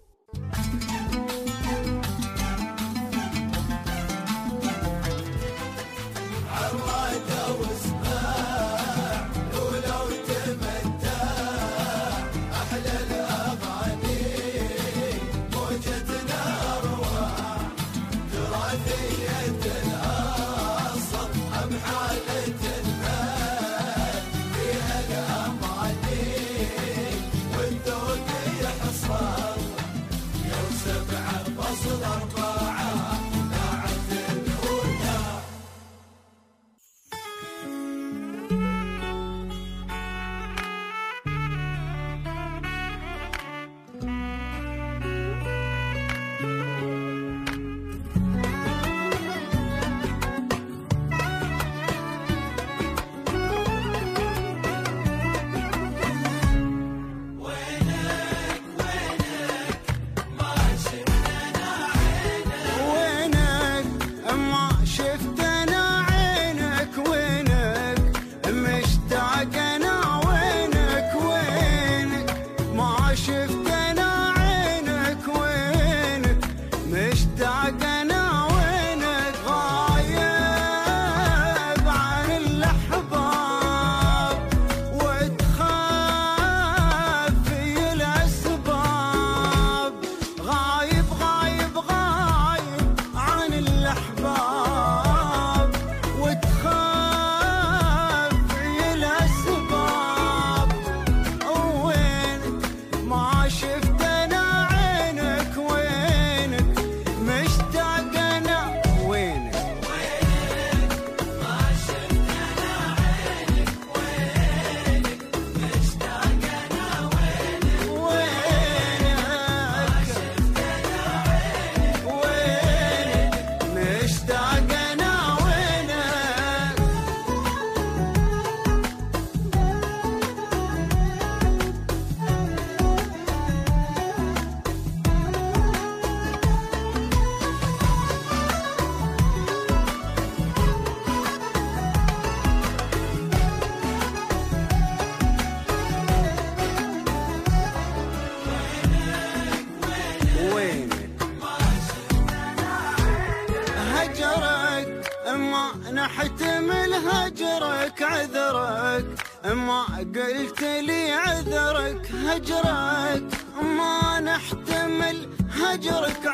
نحتمل هجرك عذرك، ما قلت لي عذرك هجرك، ما نحتمل هجرك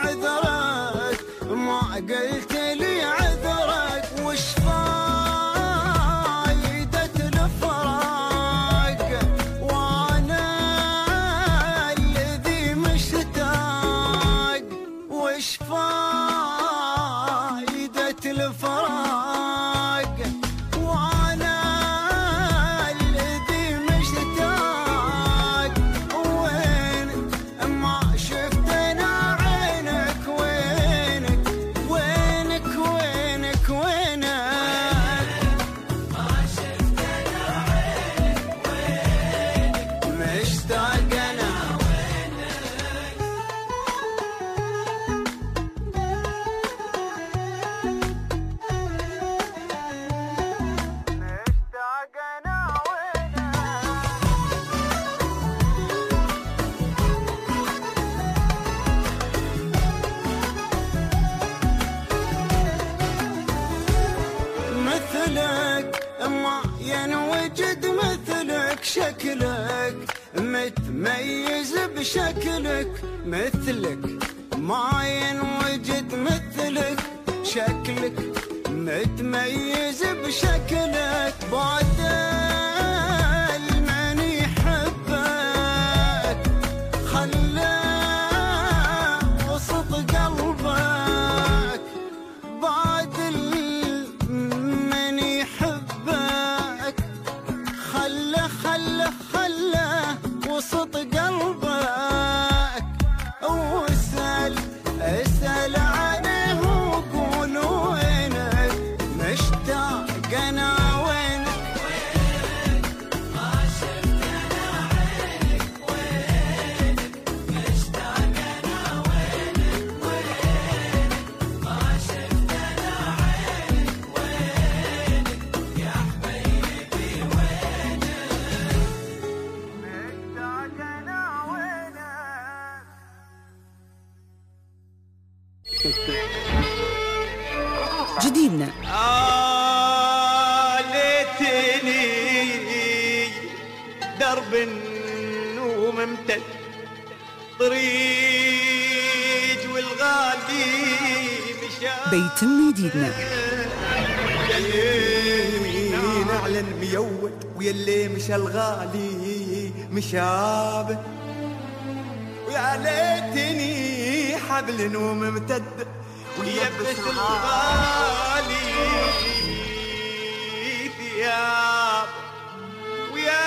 عذرك، ما قلت لي عذرك. وش فايدة الفراق وانا الذي مشتاق، وش فايدة الفراق وينك ميز بشكلك مثلك ما ينوجد مثلك، شكلك متميز بشكلك، بعدل من يحبك خلاه وسط قلبك، بعدل من يحبك خله خله خله وسط قلبك، واسأل اسأل عنه وقول وينك مشتاق انا وينك، وينك ما شفت انا عينك، وينك مشتاق انا وينك، وينك ما شفت انا عينك، وينك يا حبيبي وينك مشتاق انا وينك. جديدنا آه ليتني درب وممتد طريق والغالي مشى، بيتم جديدنا يلي نعلن ميود ويلي مشى الغالي مشابه، ويا ليتني حبل وممتد ويلبس الغالي ثياب، ويا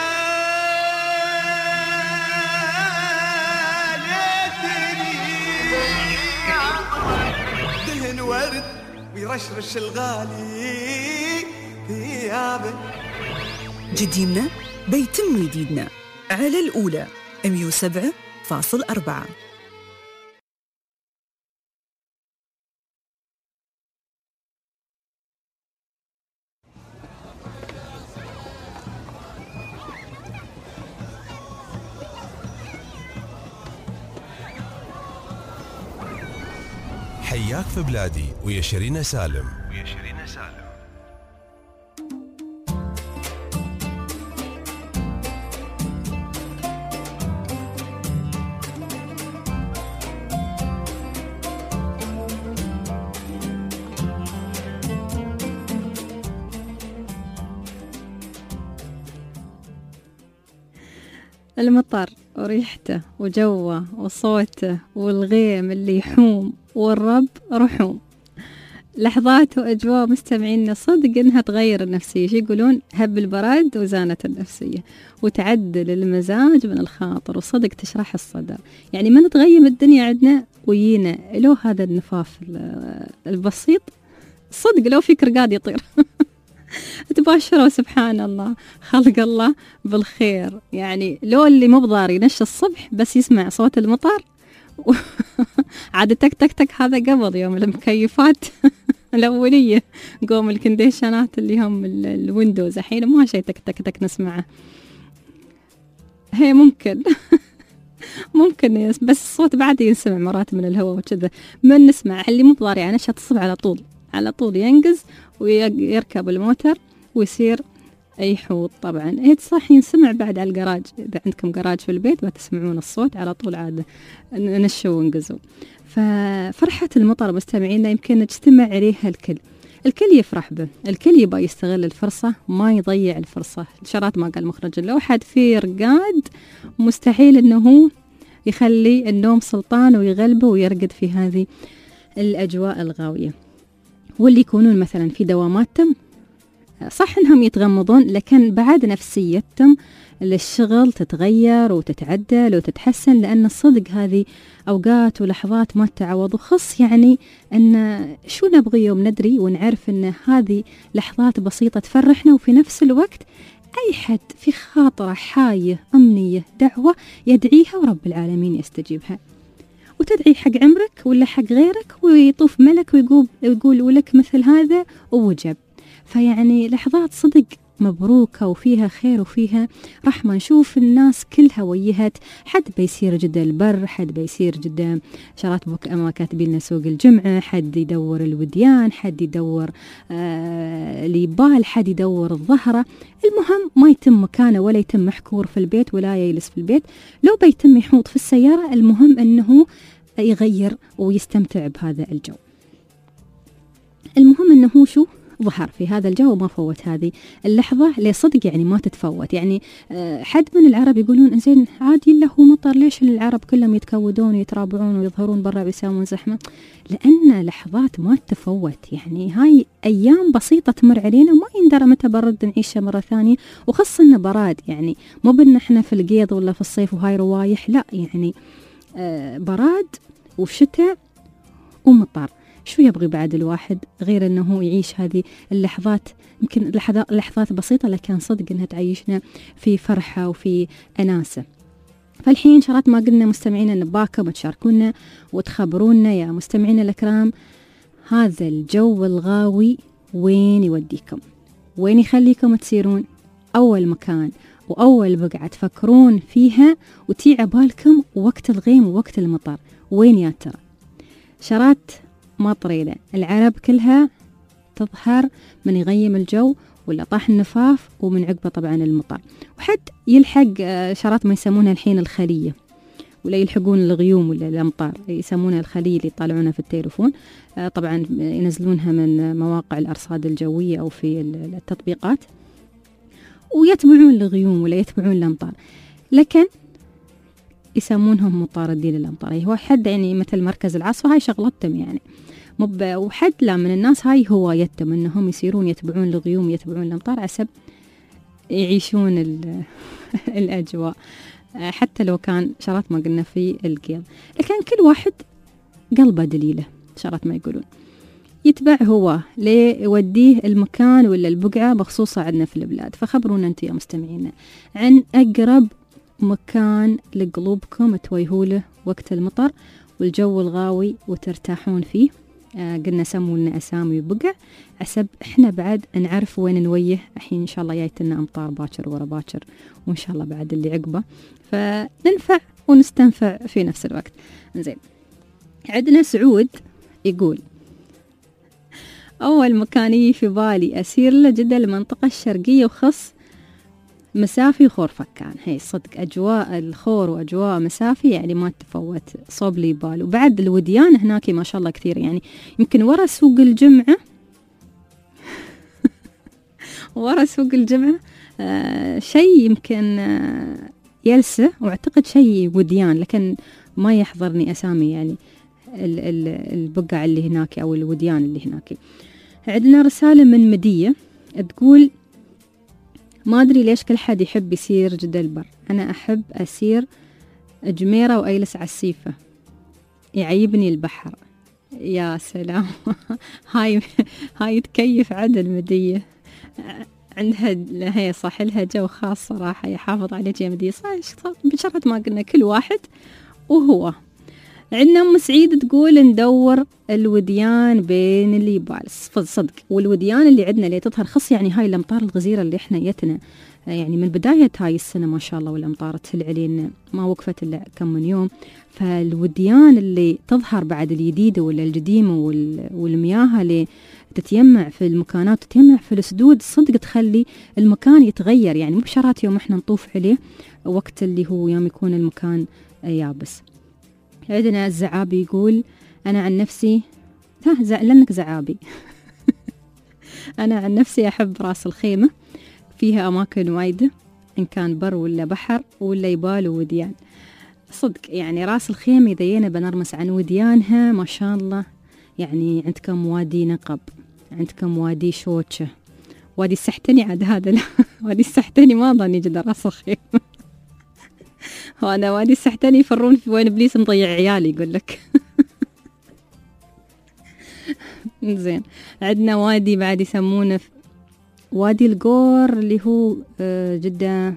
ليتني دهن ورد ويرشرش الغالي ثيابه. جديدنا بيتم جديدنا على الأولى مية وسبعة فاصل أربعة. حياك في بلادي ويا شيرين سالم. ويا شيرين سالم. المطر وريحته وجوه وصوته والغيم اللي يحوم والرب رحوم، لحظات وأجواء مستمعين صدق إنها تغير النفسية. شو يقولون؟ هب البرد وزانت النفسية وتعدل المزاج من الخاطر، وصدق تشرح الصدر. يعني من تغيم الدنيا عندنا ويينا لو هذا النفاف البسيط، صدق لو فكر قاعد يطير تباشروا سبحان الله، خلق الله بالخير. يعني لو اللي مو بضاري نش الصبح بس يسمع صوت المطر و... عاد تك تك تك، هذا قبل يوم المكيفات الأولية، قوم الكنديشنات اللي هم الويندوز الحين ما شيء تك تك تك نسمعه. هي ممكن ممكن بس الصوت بعد ينسمع مرات من الهواء وكذا، من نسمع اللي مو بضاري يعني نشط الصبح على طول على طول ينقز ويركب الموتر ويصير يحوط. طبعا هي صح ينسمع بعد على الجراج، إذا عندكم جراج في البيت بتسمعون الصوت على طول عادة نشوا وانقزوا. ففرحة المطر مستمعينا يمكن نجتمع عليها الكل، الكل يفرح به، الكل يبغى يستغل الفرصة ما يضيع الفرصة. شرات ما قال مخرج لو حد في رقاد مستحيل انه هو يخلي النوم سلطان ويغلبه ويرقد في هذه الأجواء الغاوية. واللي يكونون مثلا في دواماتهم صح انهم يتغمضون، لكن بعد نفسيتهم للشغل تتغير وتتعدل وتتحسن، لأن الصدق هذه أوقات ولحظات ما تعوض. وخص يعني أن شو نبغي يوم ندري ونعرف أن هذه لحظات بسيطة تفرحنا، وفي نفس الوقت أي حد في خاطرة حاية أمنية دعوة يدعيها ورب العالمين يستجيبها، وتدعي حق عمرك ولا حق غيرك ويطوف ملك ويقول, ويقول ولك مثل هذا ووجب. فيعني لحظات صدق مبروكة وفيها خير وفيها رحمة. نشوف الناس كلها ويهت، حد بيصير جدا البر، حد بيصير جدا شرات بك أما كاتبين سوق الجمعة، حد يدور الوديان، حد يدور آه ليبال، حد يدور الظهرة. المهم ما يتم مكانه ولا يتم محكور في البيت ولا يجلس في البيت، لو بيتم يحوط في السيارة. المهم أنه يغير ويستمتع بهذا الجو. المهم أنه شو ظهر في هذا الجو وما فوت هذه اللحظة لصدق، يعني ما تتفوت. يعني حد من العرب يقولون إنزين عادي له مطر، ليش العرب كلهم يتكودون ويترابعون ويظهرون برا ويساوون زحمة؟ لأن لحظات ما تتفوت، يعني هاي أيام بسيطة تمر علينا وما يندرى متى برد نعيشها مرة ثانية. وخاصة إنه براد، يعني مو بأن إحنا في القيض ولا في الصيف وهاي روايح، لا يعني آه براد وشتاء ومطر. شو يبغي بعد الواحد غير أنه يعيش هذه اللحظات؟ يمكن لحظات بسيطة لكن صدق أنها تعيشنا في فرحة وفي أناسة. فالحين شرط ما قلنا مستمعينا نباكم وتشاركونا وتخبرونا يا مستمعينا الكرام، هذا الجو الغاوي وين يوديكم؟ وين يخليكم تسيرون؟ أول مكان وأول بقعة تفكرون فيها وتيع بالكم وقت الغيم ووقت المطر وين يا ترى؟ شرات ما طريلة، العرب كلها تظهر من يغيم الجو ولا طاح النفاف ومن عقبه طبعا المطر. وحد يلحق شرات ما يسمونها الحين الخلية، ولا يلحقون الغيوم ولا الأمطار يسمونها الخلية اللي يطالعونها في التليفون، طبعا ينزلونها من مواقع الأرصاد الجوية أو في التطبيقات، ويتبعون الغيوم ولا يتبعون الأمطار، لكن يسمونهم مطاردين الأمطار. هو حد يعني مثل مركز العاصفة، هاي شغلتهم يعني مب وحد لا من الناس هاي هوايتهم انهم يصيرون يتبعون الغيوم يتبعون الأمطار عسب يعيشون الأجواء، حتى لو كان شرط ما قلنا في القيض. لكن كل واحد قلبه دليله، شرط ما يقولون يتبع هو ليه يوديه المكان ولا البقعة بخصوصة عندنا في البلاد. فخبرونا أنتم يا مستمعينا عن أقرب مكان لقلوبكم تويهوله وقت المطر والجو الغاوي وترتاحون فيه. آه قلنا سموا لنا أسامي وبقع عسب إحنا بعد نعرف وين نويه. الحين إن شاء الله جايتنا أمطار باكر ورا باكر، وإن شاء الله بعد اللي عقبه، فننفع ونستنفع في نفس الوقت. زين، عندنا سعود يقول أول مكان يجي في بالي أسير له جدا المنطقة الشرقية وخص مسافي وخور فكان. هي صدق أجواء الخور وأجواء مسافي يعني ما تفوت صوب لي بال. وبعد الوديان هناك ما شاء الله كثير، يعني يمكن ورا سوق الجمعة ورا سوق الجمعة آه شيء يمكن آه يلسه، واعتقد شيء وديان لكن ما يحضرني أسامي يعني البقع اللي هناك أو الوديان اللي هناك. عندنا رسالة من مدية تقول ما أدري ليش كل حد يحب يسير جدة البر، أنا أحب أسير جميرة وأيلس عسيفة، يعيبني البحر. يا سلام هاي هاي تكيف عدل مدية، عندها هي صح لها جو خاص صراحة، يحافظ عليك يا مدية. صح بشرط ما قلنا كل واحد وهو. عندنا أم سعيد تقول ندور الوديان بين اللي يبال صدق، والوديان اللي عندنا اللي تظهر خص يعني هاي الأمطار الغزيرة اللي احنا يتنا يعني من بداية هاي السنة ما شاء الله، والأمطار تهل علينا ما وقفت إلا كم من يوم. فالوديان اللي تظهر بعد الجديدة ولا القديمة والمياه اللي تتيمع في المكانات تتيمع في السدود صدق تخلي المكان يتغير، يعني مو بشرات يوم احنا نطوف عليه وقت اللي هو يوم يكون المكان يابس. عندنا الزعابي يقول أنا عن نفسي ها زع... لأنك زعابي أنا عن نفسي أحب راس الخيمة، فيها أماكن وايدة إن كان بر ولا بحر ولا يبال ووديان. صدق يعني راس الخيمة إذا ينا بنرمس عن وديانها ما شاء الله، يعني عندكم وادي نقب، عندكم وادي شوتشة، وادي السحتني عاد هذا وادي السحتني ما ظني جدا راس الخيمة وأنا وادي السحتني يفرون في وين إبليس مضيع عيالي يقول لك زين. عندنا وادي بعد يسمونه وادي القور اللي هو جدة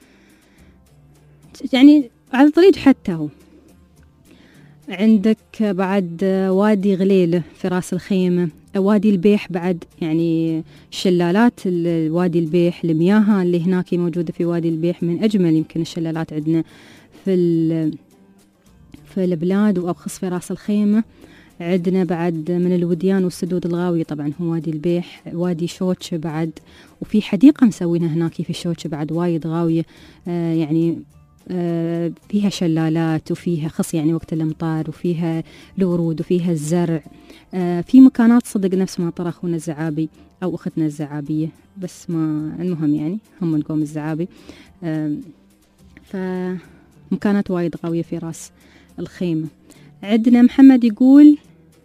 يعني على طريق حتى هو. عندك بعد وادي غليلة في راس الخيمة، وادي البيح بعد، يعني شلالات وادي البيح، المياه اللي هناك موجودة في وادي البيح من أجمل يمكن الشلالات عندنا في في البلاد، وأبخص في راس الخيمة. عندنا بعد من الوديان والسدود الغاوية طبعا هو وادي البيح، وادي شوتش بعد، وفي حديقة مسوينها هناك في شوتش بعد وايد غاوية، آه يعني آه فيها شلالات وفيها خص يعني وقت الأمطار، وفيها الورود وفيها الزرع. آه في مكانات صدق نفس ما طرى أخونا الزعابي أو أختنا الزعابية، بس ما المهم يعني هم نقوم الزعابي. آه فمكانات وايد غاوية في راس الخيمة. عندنا محمد يقول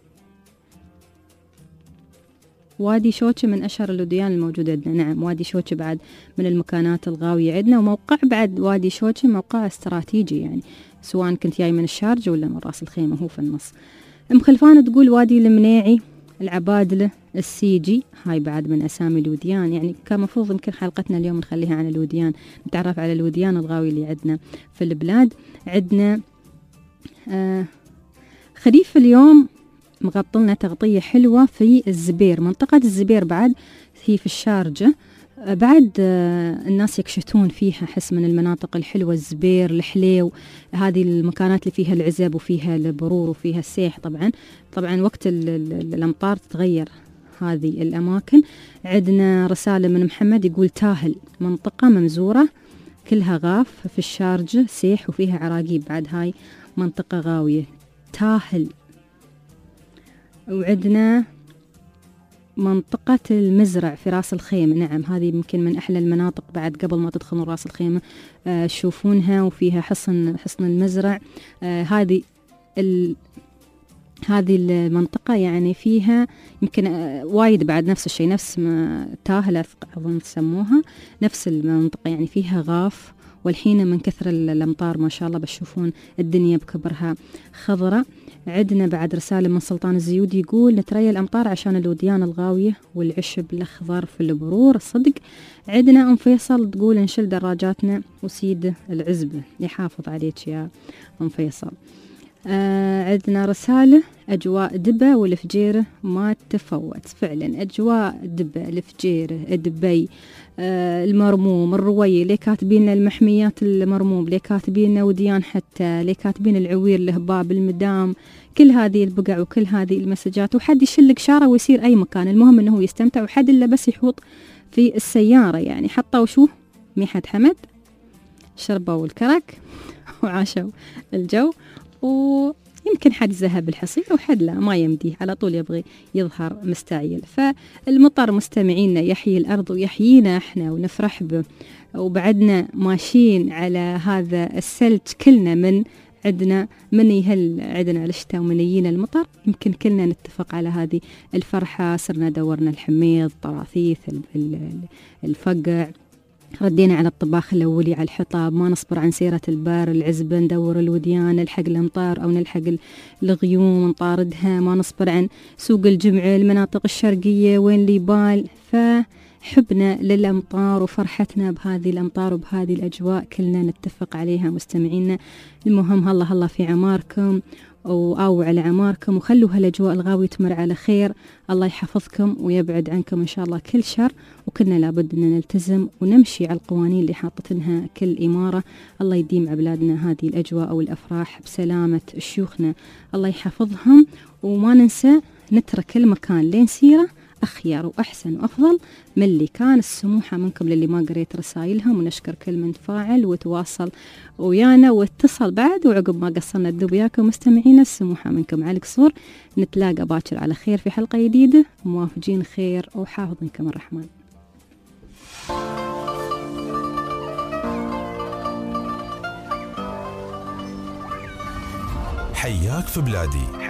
وادي شوتش من أشهر الوديان الموجودة عندنا. نعم وادي شوتش بعد من المكانات الغاوية عندنا، وموقع بعد وادي شوتش موقع استراتيجي، يعني سواء كنت جاي من الشارجة ولا من راس الخيمة هو في النص. أم خلفان تقول وادي المنيعي، العبادلة، السيجي، هاي بعد من أسامي الوديان. يعني كان مفروض يمكن حلقتنا اليوم نخليها عن الوديان، نتعرف على الوديان الغاوية اللي عندنا في البلاد. عندنا آه خريف اليوم مغطلنا تغطية حلوة في الزبير، منطقة الزبير بعد هي في الشارجة، بعد الناس يكشتون فيها، حس من المناطق الحلوة الزبير، الحليو، هذه المكانات اللي فيها العزب وفيها البرور وفيها السيح. طبعا طبعا وقت الأمطار تتغير هذه الأماكن. عندنا رسالة من محمد يقول تاهل، منطقة ممزورة كلها غاف في الشارجة، سيح وفيها عراقيب، بعد هاي منطقة غاوية تاهل. وعندنا منطقة المزرع في راس الخيمة، نعم هذه يمكن من أحلى المناطق بعد قبل ما تدخلون راس الخيمة، آه تشوفونها، وفيها حصن حصن المزرع. آه هذه ال هذه المنطقة يعني فيها يمكن آه وايد بعد نفس الشيء، نفس ما تاهل أظن تسموها، نفس المنطقة يعني فيها غاف، والحين من كثر الأمطار ما شاء الله بتشوفون الدنيا بكبرها خضرة. عندنا بعد رسالة من سلطان الزيود يقول نتريا الأمطار عشان الوديان الغاوية والعشب الأخضر في البرور الصدق. عندنا أم فيصل تقول نشل دراجاتنا وسيد العزبة، يحافظ عليك يا أم فيصل. آه عندنا رسالة أجواء دبا والفجيرة ما تفوت، فعلا أجواء دبا الفجيرة دبي، آه المرموم الروية، ليه كاتبين المحميات المرموم، ليه كاتبين وديان، حتى ليه كاتبين العوير الهباب المدام، كل هذه البقع وكل هذه المسجات. وحد يشلك شارة ويصير أي مكان، المهم أنه يستمتع، وحد إلا بس يحوط في السيارة. يعني حطوا شو ميحة حمد، شربوا الكرك وعاشوا الجو، ويمكن حد ذهب الحصير وحد لا ما يمديه، على طول يبغي يظهر مستعيل. فالمطر مستمعينا يحيي الأرض ويحيينا احنا ونفرح به، وبعدنا ماشيين على هذا السلج كلنا، من عندنا من يهل عندنا الشتاء ومن يجينا المطر، يمكن كلنا نتفق على هذه الفرحة. صرنا دورنا الحميض، طراثيث، الفقع، ردينا على الطباخ الأولي على الحطاب، ما نصبر عن سيرة البار، العزبة، ندور الوديان، نلحق الأمطار أو نلحق الغيوم نطاردها، ما نصبر عن سوق الجمعة، المناطق الشرقية وين ليبال. فحبنا للأمطار وفرحتنا بهذه الأمطار وبهذه الأجواء كلنا نتفق عليها مستمعينا. المهم هلا هلا في عماركم أو على عماركم، وخلوا هالأجواء الغاوية تمر على خير. الله يحفظكم ويبعد عنكم إن شاء الله كل شر، وكلنا لابد أن نلتزم ونمشي على القوانين اللي حاطتنها كل إمارة. الله يديم على بلادنا هذه الأجواء والأفراح بسلامة شيوخنا، الله يحفظهم. وما ننسى نترك المكان لين سيرة أخير وأحسن وأفضل من اللي كان. السموحة منكم للي ما قريت رسائلهم، ونشكر كل من تفاعل وتواصل ويانا واتصل بعد، وعقب ما قصرنا الذوب وياكم مستمعينا. السموحة منكم على القصور، نتلاقى باكر على خير في حلقة جديدة، موافقين خير وحافظنكم الرحمن. حياك في بلادي.